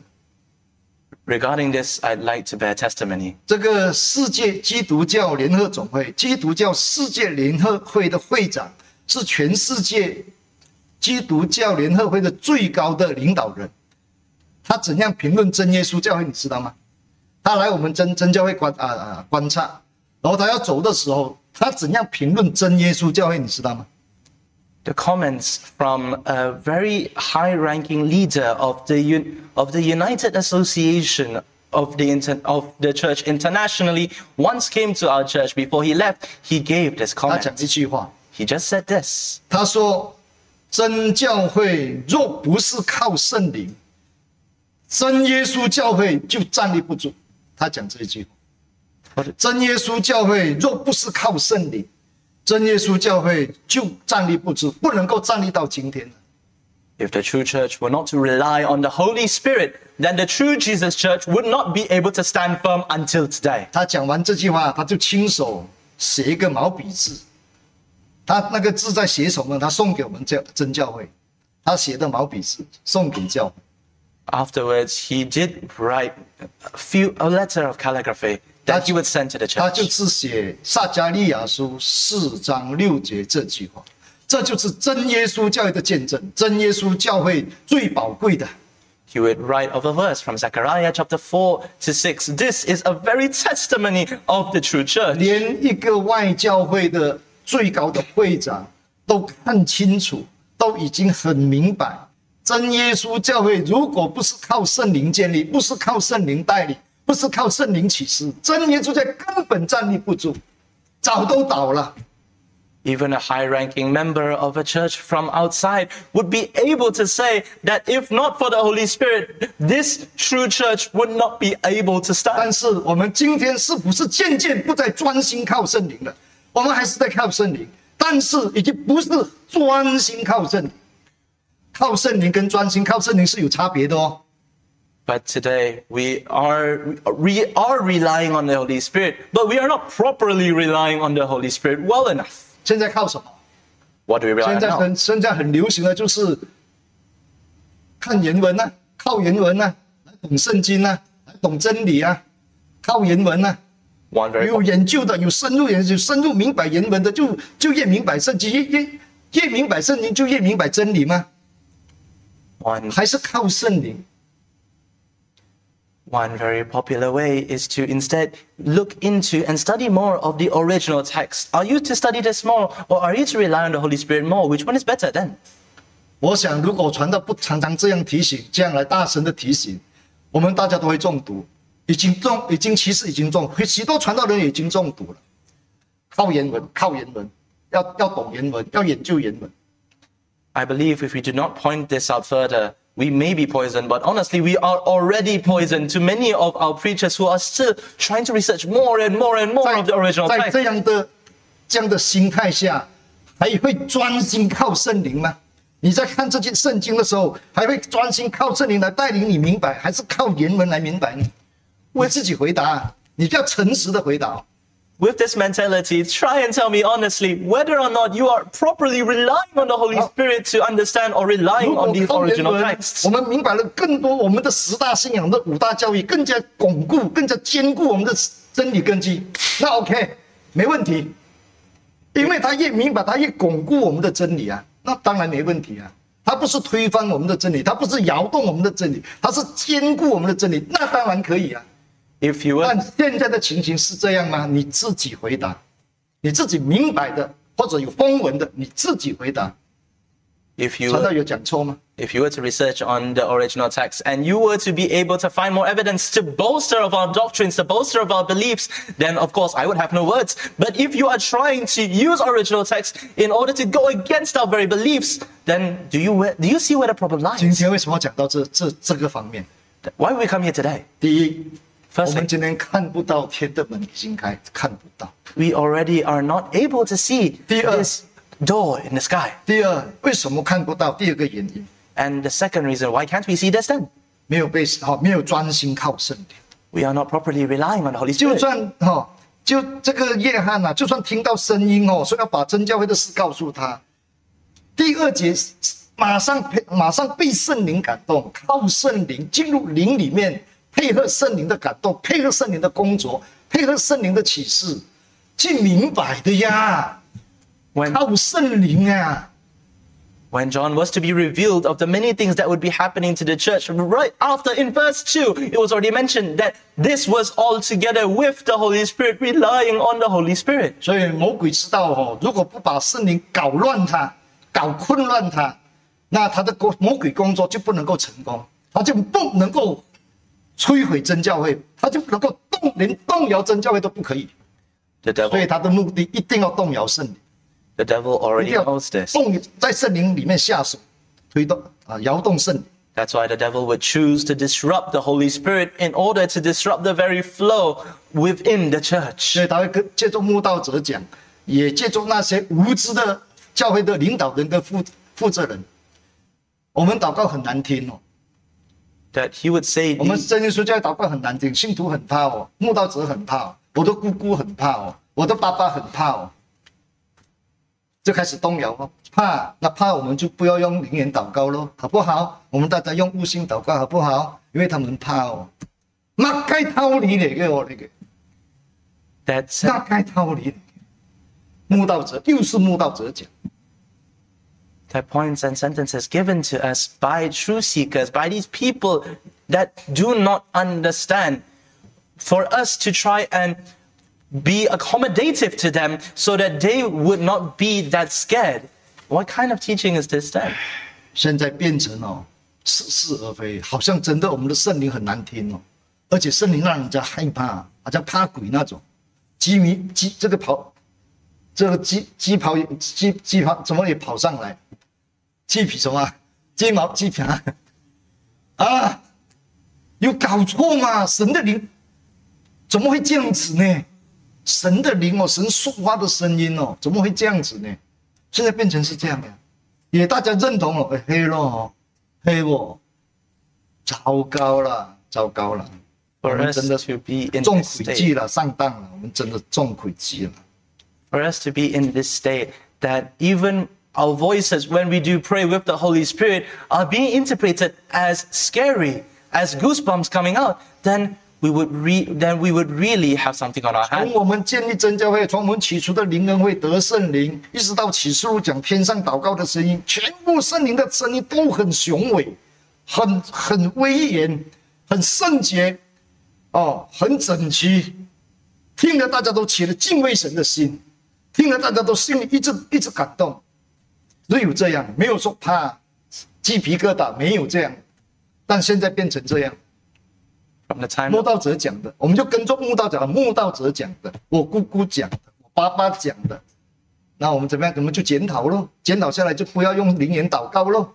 Regarding this, I'd like to bear testimony. 这个世界基督教联合总会，基督教世界联合会的会长是全世界基督教联合会的最高的领导人。他怎样评论真耶稣教会，你知道吗？他来我们真真教会观啊啊观察，然后他要走的时候，他怎样评论真耶稣教会，你知道吗？ The comments from a very high-ranking leader of the Un- of the United Association of the inter- of the church internationally once came to our church. Before he left, he gave this 他讲 comment. 一句话， He just said this. 他说：“真教会若不是靠圣灵，真耶稣教会就站立不住。”他讲这一句话。 What- 真耶稣教会若不是靠圣灵，真耶稣教会就站立不住，不能够站立到今天。 If the true church were not to rely on the Holy Spirit, then the true Jesus church would not be able to stand firm until today. 他讲完这句话，他就亲手写一个毛笔字，他那个字在写什么？他送给我们教真教会，他写的毛笔字送给教会。 Afterwards, he did write a few a letter of calligraphy that he would send to the 他 church. 就是写撒迦利亚书四章六节这句话，这就是真耶稣教会的见证，真耶稣教会最宝贵的。 He would write of a verse from Zechariah chapter four to six. This is a very testimony of the true church. 连一个外教会的最高的会长都看清楚，都已经很明白，真耶稣教会如果不是靠圣灵建立，不是靠圣灵带领，不是靠圣灵启示，真耶稣教会根本站立不住，早都倒了。 Even a high-ranking member of a church from outside would be able to say that if not for the Holy Spirit, this true church would not be able to stand. 但是我们今天是不是渐渐不再专心靠圣灵了？我们还是在靠圣灵，但是已经不是专心靠圣灵。靠圣灵跟专心靠圣灵是有差别的哦。 But today we are we are relying on the Holy Spirit, but we are not properly relying on the Holy Spirit well enough. 现在靠什么？ What do we rely 现 on 在 now? 很现在很流行的就是看原文啊，靠原文啊，来懂圣经啊，来懂真理啊，靠原文啊。 One very 有研究的，有深入研究、深入明白原文的，就就越明白圣经，越越越明白圣经，就越明白真理吗？ one 还是靠圣灵？ One very popular way is to instead look into and study more of the original text. Are you to study this more, or are you to rely on the Holy Spirit more? Which one is better then? 我想，如果传道不常常这样提醒，这样来大声的提醒，我们大家都会中毒，已经中，已经其实已经中，许多传道人已经中毒了。靠原文，靠原文，要要懂原文，要研究原文。 I believe if we do not point this out further, we may be poisoned, but honestly, we are already poisoned to many of our preachers who are still trying to research more and more and more of the original 在 text. 这样的这样的心态下，还会专心靠圣灵吗？你在看这件圣经的时候，还会专心靠圣灵来带领你明白，还是靠原文来明白呢？为自己回答，你要诚实的回答。 With this mentality, try and tell me honestly whether or not you are properly relying on the Holy Spirit to understand or relying on these original texts. 我们明白了更多我们的十大信仰的五大教义，更加巩固、更加坚固我们的真理根基。那 OK， 没问题，因为他越明白，他越巩固我们的真理啊，那当然没问题啊。他不是推翻我们的真理，他不是摇动我们的真理，他是坚固我们的真理，那当然可以啊。 If you were, 但现在的情形是这样吗？你自己回答，你自己明白的或者有风文的，你自己回答。 if you 传道 were, 有讲错吗？ if you were to research on the original text and you were to be able to find more evidence to bolster of our doctrines, to bolster of our beliefs, then of course I would have no words. But if you are trying to use original text in order to go against our very beliefs, then do you do you see where the problem 今 lies? 天为什么讲到这这这个方面？ Why would we come here today? 第一，我 Firstly, 们今天看不到天的门已经开，看不到。 we already are not able to see 第二， this door in the sky. 第二，为什么看不到？第二个原因， And the second reason, why can't we see this then? 没有被好，没有专心靠圣灵。 We are not properly relying on the Holy 就 Spirit. 算哈，就这个约翰呐，就算听到声音哦，说要把真教会的事告诉他，第二节马上配马上被圣灵感动，靠圣灵进入灵里面，配合圣灵的感动，配合圣灵的工作，配合圣灵的启示，去明白的呀。 When 靠圣灵啊！ When John was to be revealed of the many things that would be happening to the church, right after in verse two, it was already mentioned that this was all together with the Holy Spirit, relying on the Holy Spirit. 所以魔鬼知道哦，如果不把圣灵搞乱他、搞混乱他，那他的工魔鬼工作就不能够成功，他就不能够摧毁真教会，他就不能够动，连动摇真教会都不可以。 The 所以 devil, 他的目的一定要动摇圣灵， the devil 一 already 定要 knows this. 动在圣灵里面下手，推动啊，摇动圣灵。 That's why the devil would choose to disrupt the Holy Spirit in order to disrupt the very flow within the church. 所以他会跟借助慕道者讲，也借助那些无知的教会的领导人跟负负责人。我们祷告很难听哦。 That he would say, 我们真耶稣教会祷告很难听，信徒很怕哦，慕道者很怕哦，我的姑姑很怕哦，我的爸爸很怕哦，就开始动摇哦，怕那怕我们就不要用灵言祷告咯，好不好？我们大家用悟性祷告好不好？因为他们怕哦，那该逃离那个哦那个， that's 那该逃离。慕道者又是慕道者讲。 the points and sentences given to us by truth seekers, by these people that do not understand, for us to try and be accommodative to them so that they would not be that scared. What kind of teaching is this then? 现在变成哦似是而非，好像真的我们的圣灵很难听哦，而且圣灵让人家害怕，好像怕鬼那种。鸡迷鸡这个跑，这个鸡鸡跑鸡鸡跑怎么也跑上来？鸡皮什么？鸡毛鸡皮啊！啊，有搞错吗？神的灵怎么会这样子呢？神的灵哦，神说话的声音哦，怎么会这样子呢？现在变成是这样的。 也大家认同了，哎，黑了哦，黑不？糟糕了，糟糕了，我 For 们 us 真的 to be in 中 this 诡计 state, 了，上当了，我们真的中诡计了。 for us to be in this state that even our voices when we do pray with the Holy Spirit are being interpreted as scary, as goosebumps coming out, then we would re- then we would really have something on our 从 hands. 我们建立真教会，从我们起初的灵恩会得圣灵，一直到启示录讲天上祷告的声音，全部圣灵的声音都很雄伟，很很威严，很圣洁， 哦，很整齐，听了大家都起了敬畏神的心，听了大家都心里一直一直感动。只有这样，没有说怕鸡皮疙瘩，没有这样。但现在变成这样。 From the time 慕道者讲的，我们就跟着慕道者，慕道者讲的，我姑姑讲的，我爸爸讲的，那我们怎么样？我们就检讨咯，检讨下来就不要用灵言祷告咯。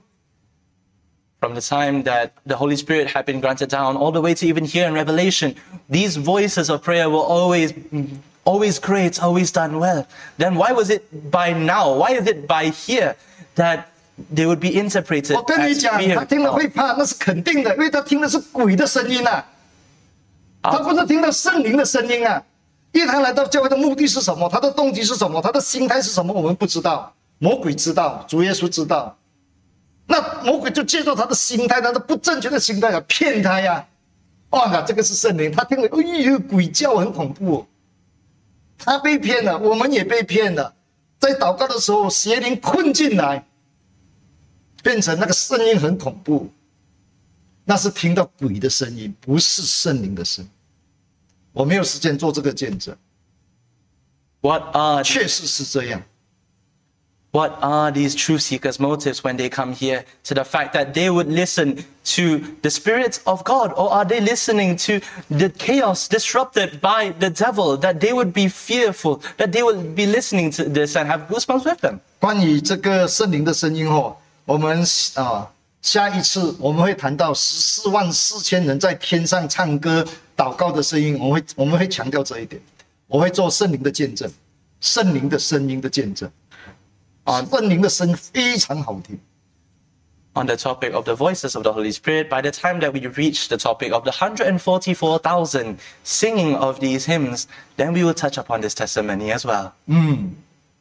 From the time that the Holy Spirit had been granted down, all the way to even here in Revelation, these voices of prayer were always, always great, always done well. Then why was it by now? Why is it by here that they would be interpreted 我跟你 as 讲， fear? 他听了会怕，那是肯定的，因为他听的是鬼的声音啊，他不是听到圣灵的声音啊。因为他来到教会的目的是什么？他的动机是什么？他的心态是什么？我们不知道，魔鬼知道，主耶稣知道。那魔鬼就借助他的心态，他的不正确的心态来骗他呀。哇，这个是圣灵，他听了，哎呦，鬼叫很恐怖、哦。他被骗了，我们也被骗了。在祷告的时候，邪灵困进来，变成那个声音很恐怖。那是听到鬼的声音，不是圣灵的声音。我没有时间做这个见证。 What are 确实是这样。 What are these truth seekers' motives when they come here to the fact that they would listen to the Spirit of God? Or are they listening to the chaos disrupted by the devil, that they would be fearful, that they would be listening to this and have goosebumps with them? 关于这个圣灵的声音哦，我们啊下一次我们会谈到十四万四千人在天上唱歌祷告的声音，我们会我们会强调这一点，我会做圣灵的见证，圣灵的声音的见证。 圣灵的声非常好听。 On the topic of the voices of the Holy Spirit, by the time that we reach the topic of the one hundred forty-four thousand singing of these hymns, then we will touch upon this testimony as well. 嗯，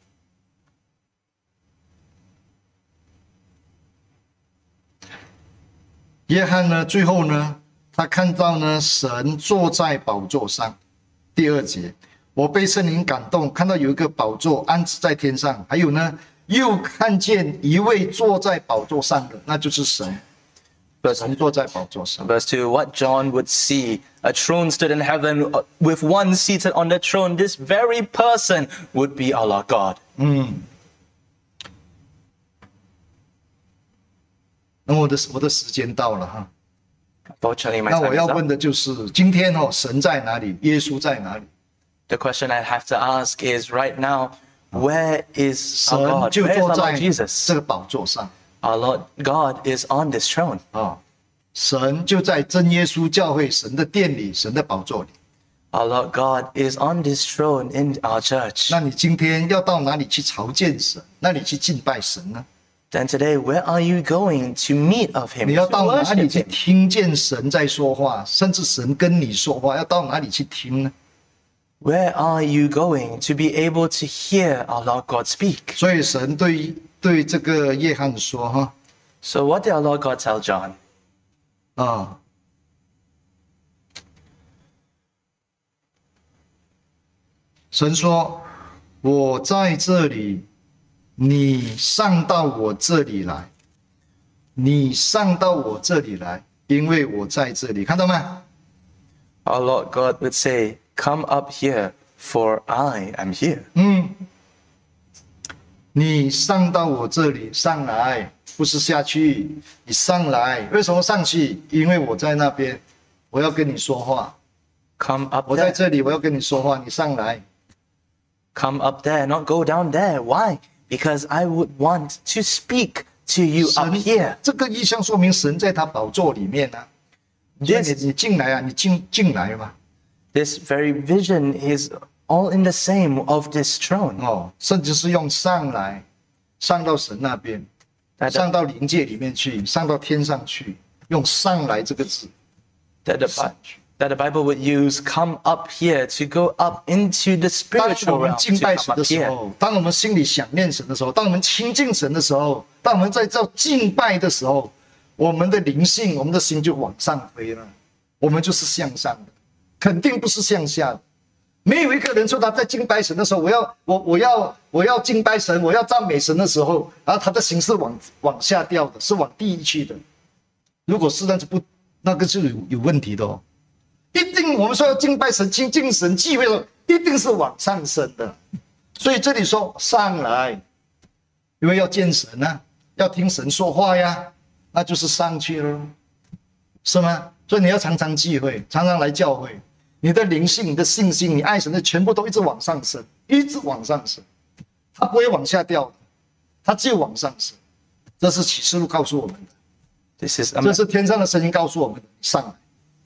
约翰呢，最后呢，他看到呢，神坐在宝座上。第二节，我被圣灵感动，看到有一个宝座安置在天上，还有呢。 又看见一位坐在宝座上的，那就是神。神坐在宝座上。 Verse two, what John would see, a throne stood in heaven with one seated on the throne. This very person would be our Lord God. 嗯。那我的我的时间到了哈。 Fortunately, my 那 time 我 is 要 up. 问的就是，今天哦，神在哪里？耶稣在哪里？ The question I have to ask is right now, where is our 神 God? 就 Where is 坐 our 在 Lord 这 Jesus? 个宝座上 Our Lord God is on this throne. 啊。神就在真耶稣教会神的殿里，神的宝座里。 Our Lord God is on this throne in our church. 那你今天要到哪里去朝见神？那里去敬拜神呢？ Then today, where are you going to meet of Him? 你要 To 到哪里 worship 去 Him? 听见神在说话，甚至神跟你说话？要到哪里去听呢？ Where are you going to be able to hear our Lord God speak? 所以神对对这个约翰说：“哈 So what did our Lord God tell John? 啊，神说，我在这里，你上到我这里来，你上到我这里来，因为我在这里。看到吗？ Our Lord God would say, come up here, for I am here. 嗯，你上到我这里上来，不是下去，你上来。为什么上去？因为我在那边，我要跟你说话。 Come up 我在 there. 这里，我要跟你说话，你上来。 Come up there, not go down there. Why? Because I would want to speak to you up 神 here. 这个意象说明神在他宝座里面啊。所以 This, 你你进来啊，你进进来嘛。 this very vision is all in the same of this throne. 哦，甚至是用上来，上到神那边， That 上 the, 到灵界里面去，上到天上去，用上来这个字。 that, the, Bi- that the Bible would use come up here to go up into the 当 spiritual 我们 realm 敬 to 拜 come 神 up 的时 here. 候，当我们心里想念神的时候，当我们亲近神的时候，当我们在这敬拜的时候，我们的灵性，我们的心就往上飞了，我们就是向上的，肯定不是向下的。没有一个人说他在敬拜神的时候，我要我我要我要敬拜神，我要赞美神的时候，然后他的心是往往下掉的，是往地狱去的。如果是那是不，那个是有有问题的哦。一定我们说要敬拜神、亲近神、聚会的，一定是往上升的。所以这里说上来，因为要见神啊，要听神说话呀，那就是上去了，是吗？所以你要常常聚会，常常来教会，你的灵性、你的信心、你爱神的，全部都一直往上升，一直往上升，它不会往下掉的，它只有往上升。这是启示录告诉我们的。 This is a, 这是天上的声音告诉我们的，上来。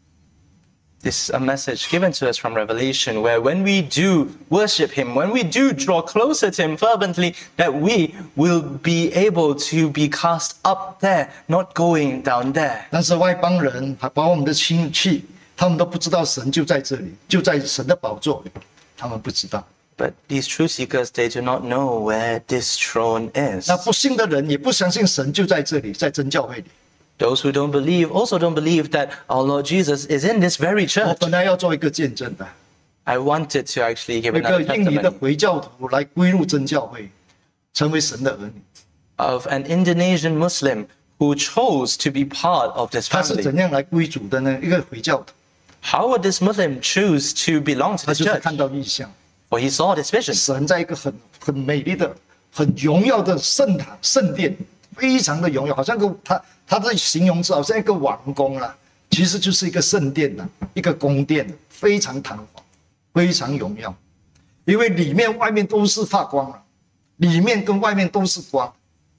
this is a message given to us from Revelation, where when we do worship Him, when we do draw closer to Him fervently, that we will be able to be cast up there, not going down there. 但是外邦人还把我们的亲戚，他们都不知道神就在这里，就在神的宝座里，他们不知道。 But these truth seekers, they do not know where this throne is. 那不信的人也不相信神就在这里，在真教会里。 Those who don't believe also don't believe that our Lord Jesus is in this very 我 church. 本来要做一个见证的， I wanted to actually give 一个 another 印尼的 testimony 回教徒来归入真教会，成为神的儿女。 of an Indonesian Muslim who chose to be part of this 他是 family. 怎样来归主的呢？一个回教徒， How would this Muslim choose to belong to 他 this 就是 church? 看到异象， For he saw this vision. 神在一个很很美丽的、很荣耀的圣堂、圣殿，非常的荣耀，好像个他他的形容词好像一个王宫啦，其实就是一个圣殿呐，一个宫殿，非常堂皇，非常荣耀，因为里面外面都是发光啊，里面跟外面都是光。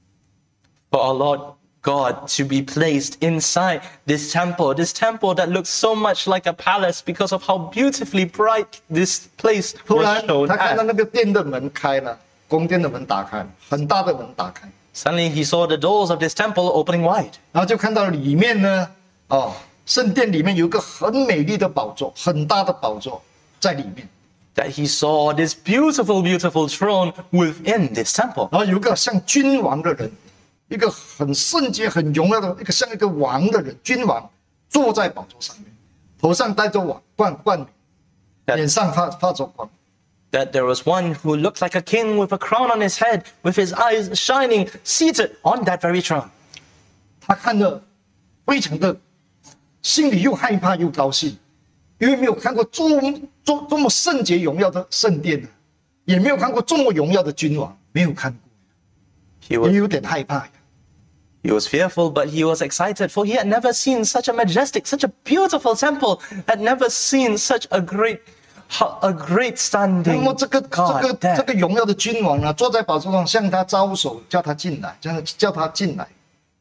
For our Lord God to be placed inside this temple, this temple that looks so much like a palace because of how beautifully bright this place 突 was 然 shown 他看到 as. 那个殿的门开了，宫殿的门打开，很大的门打开。 Suddenly he saw the doors of this temple opening wide. 然后就看到里面呢，哦，圣殿里面有一个很美丽的宝座，很大的宝座在里面， That he saw this beautiful, beautiful throne within this temple. 然后有一个像君王的人，一个很圣洁、很荣耀的一个像一个王的人，君王坐在宝座上面，头上戴着王冠冠冕，脸上发发着光。 That there was one who looked like a king with a crown on his head, with his eyes shining, seated on that very throne. 他看了，非常的，心里又害怕又高兴，因为没有看过这么这这么圣洁荣耀的圣殿，也没有看过这么荣耀的君王，没有看过， He 也 was, 有点害怕呀。 he was fearful, but he was excited, for he had never seen such a majestic, such a beautiful temple, had never seen such a great, a great 那 standing 么这个这 God 个这 there. 个荣耀的君王呢，坐在宝座上向他招手，叫他进来，叫他叫他进来。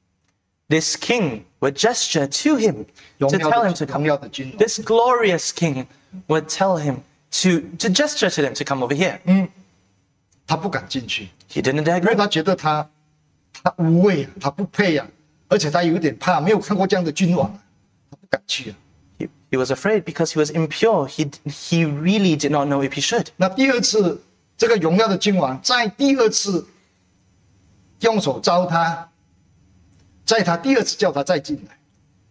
This king would gesture to him 荣 to 耀 tell 的 him to 荣 come. 耀的君王， This glorious king would tell him to, to gesture to him to come over here. 他不敢进去， He didn't dare 因为 go. 他觉得他他无畏啊，他不配啊，而且他有点怕，没有看过这样的君王啊，他不敢去啊。 He, he was afraid because he was impure. He, he really did not know if he should. 那第二次，这个荣耀的君王在第二次用手招他，在他第二次叫他再进来，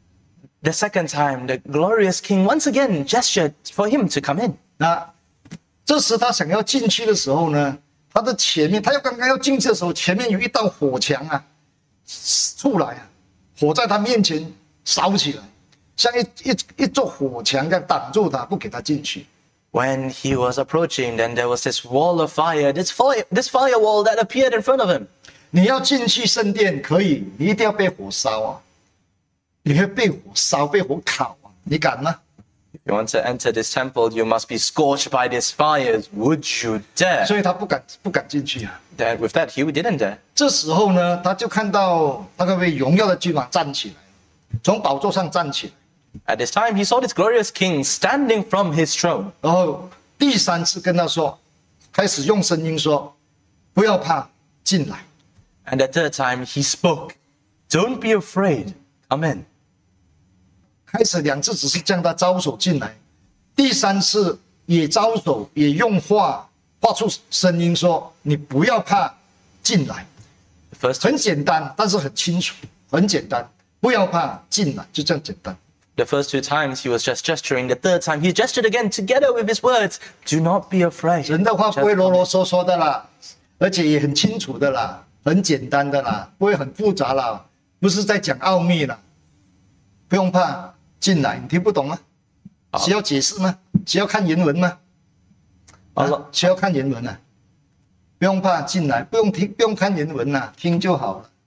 The second time, the glorious king once again gestured for him to come in. 那这时他想要进去的时候呢，他的前面，他要刚刚要进去的时候，前面有一道火墙啊，出来啊，火在他面前烧起来，像一一一座火墙这样挡住他，不给他进去。 When he was approaching, then there was this wall of fire, this fire, this firewall that appeared in front of him. 你要进去圣殿可以，你一定要被火烧啊，你会被火烧，被火烤啊，你敢吗？ If you want to enter this temple, you must be scorched by these fires. Would you dare? 所以他不敢不敢进去啊。 Then with that, he didn't dare. 这时候呢，他就看到那个位荣耀的君王站起来，从宝座上站起来， At this time, he saw this glorious king standing from his throne. 然后第三次跟他说，开始用声音说：“不要怕，进来。” And the third time, he spoke. Don't be afraid. Come in. 开始两次只是向他招手进来，第三次也招手，也用话发出声音说：“你不要怕，进来。” The first, 很简单，但是很清楚，很简单，不要怕，进来，就这样简单。 the first two times, he was just gesturing. The third time, he gestured again together with his words. Do not be afraid. 神的话不 Just 会啰 come 啰嗦嗦的啦，而且也很清楚的啦，很简单的啦，不会很复杂啦，不是在讲奥秘啦，不用怕，进来，你听不懂吗？ 需要解释吗？需要看原文吗？啊，需要看原文啊，不用怕进来，不用听，不用看原文啊，听就好了。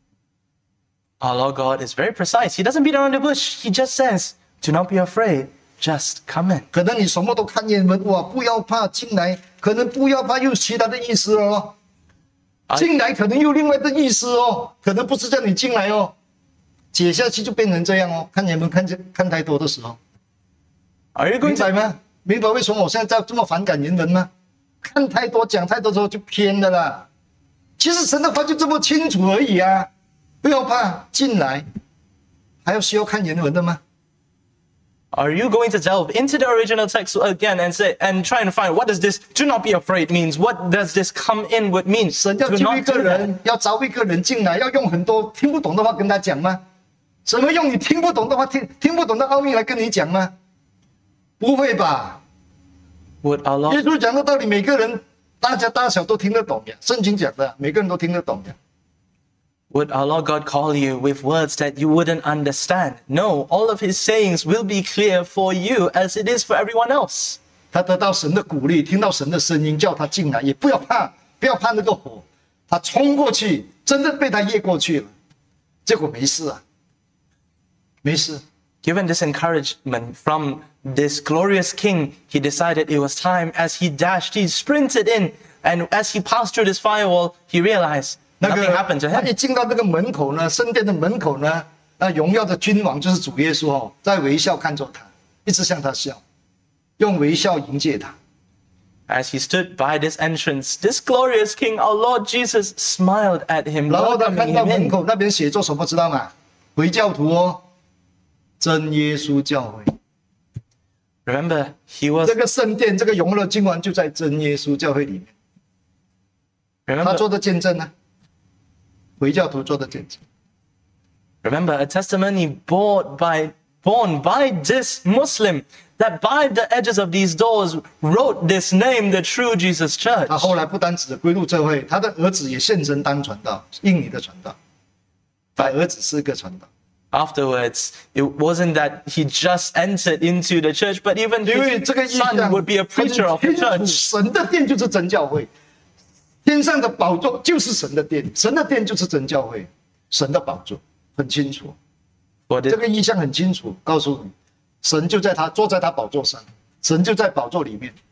Our Lord God is very precise. He doesn't beat around the bush. He just says, "Do not be afraid. Just come in." 可能你什么都看原文，哇，不要怕进来，可能不要怕又其他的意思哦。进来可能又另外的意思哦，可能不是叫你进来哦。解下去就变成这样哦，看原文看看太多的时候。 Are you going 明 to? 白吗？明白为什么我现在这么反感原文吗？看太多讲太多之后就偏的啦。其实神的话就这么清楚而已啊，不要怕进来，还要需要看原文的吗？ Are you going to delve into the original text again and say and try and find what does this "do not be afraid" means? What does this "come in" would mean? 神要 Do 救一 not 个 do that. 人，要招一个人进来，要用很多听不懂的话跟他讲吗？神会用你听不懂的话、听听不懂的奥秘来跟你讲吗？不会吧？ Would our 耶 Lord 稣讲的道理，每个人大家大小都听得懂呀。圣经讲的，每个人都听得懂呀。 Would our Lord God call you with words that you wouldn't understand? No, all of his sayings will be clear for you as it is for everyone else. 他得到神的鼓励，听到神的声音，叫他进来，也不要怕，不要怕那个火。他冲过去，真的被他越过去了，结果没事啊，没事。 Given this encouragement from this glorious king, he decided it was time. As he dashed, he sprinted in, and as he passed through this firewall, he realized 那 nothing 个 happened to 他 him. 一进到这个门口呢，圣殿的门口呢，那荣耀的君王就是主耶稣哦，在微笑看着他，一直向他笑，用微笑迎接他。 As he stood by this entrance, this glorious king, our Lord Jesus, smiled at him, 然后他 welcoming 看到 him 门 in. 口那边写作什么，知道吗？回教徒哦，真耶稣教会。 Remember, he was 这个圣殿，这个荣耀的君王就在真耶稣教会里面，他 remember, 做的见证呢、啊，回教徒做的见证。 remember a testimony bought by borne by this Muslim that by the edges of these doors wrote this name, the true Jesus Church. 他后来不单只归入教会，他的儿子也献身当传道，印尼的传道。他儿子是个传道。 Afterwards, it wasn't that he just entered into the church, but even 因为 his 这个意 son 象， would be a 他就 preacher of the 清楚 church. 神的殿就是真教会，天上的宝座就是神的殿，神的殿就是真教会，神的宝座很清楚。 For 这 this, 个意象很清楚，告诉你，神就在他坐在他宝座上，神就在宝座里面。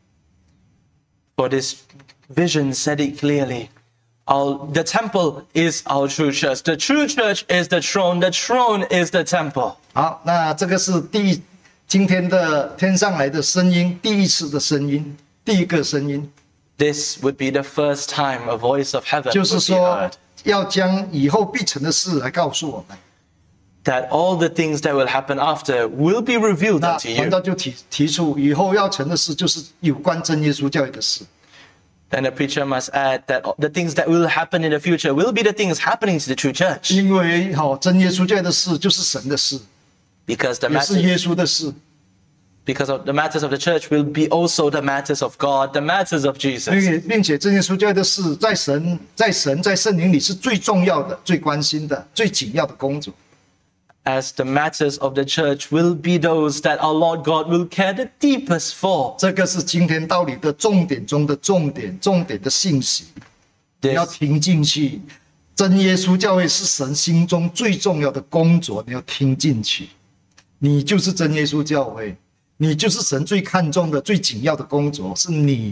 for this vision said it clearly. Our, the temple is our true church. The true church is the throne. The throne is the temple. 好，那这个是第一今天的天上来的声音，第一次的声音，第一个声音， This would be the first time a voice of heaven 就是 would be 说 heard. 要将以后必成的事来告诉我们。 That all the things that will happen after will be revealed 那 unto 传 you. 道就提提出以后要成的事，就是有关真耶稣教会的事。 Then the preacher must add that the things that will happen in the future will be the things happening to the true church. 因为好、哦、真耶稣教会的事就是神的事， Because the 也是 matters, 耶稣的事。 because of the matters of the church will be also the matters of God, the matters of 并 Jesus. 且并且真耶稣教会的事，在神在神在圣灵里是最重要的、最关心的、最紧要的工作。 As the matters of the church will be those that our Lord God will care the deepest for. 这个是今天道理的重点中的重点，重点的信息。你要 This, 听进去，真耶稣教会是神心中最重要的工作，你要听进去。你就是真耶稣教会，你就是神最看重的、最紧要的工作，是你，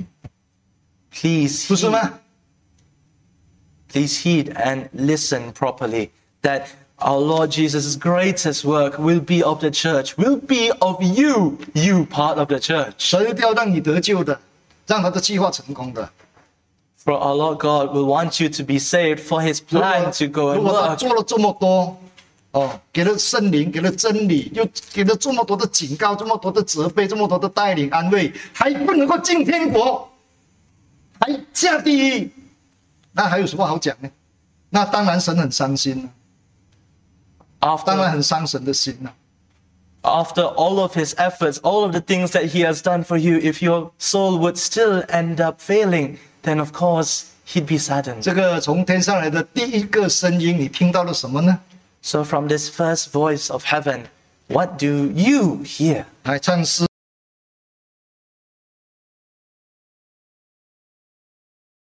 please 不是 heed, 吗？ please heed and listen properly. That our Lord Jesus' greatest work will be of the church, will be of you, you part of the church. 神一定要让你得救的，让他的计划成功的。 For our Lord God will want you to be saved, for his 如果 plan to go 如 and 果他 work. 做了这么多，哦，给了圣灵，给了真理，又给了这么多的警告，这么多的责备，这么多的带领安慰，还不能够进天国，还下地狱，那还有什么好讲呢？那当然神很伤心了，当然 After, 很伤神的心了。 after all of his efforts, all of the things that he has done for you, if your soul would still end up failing, then of course he'd be saddened. 这个从天上来的第一个声音，你听到了什么呢？ So from this first voice of heaven, what do you hear? 来，唱诗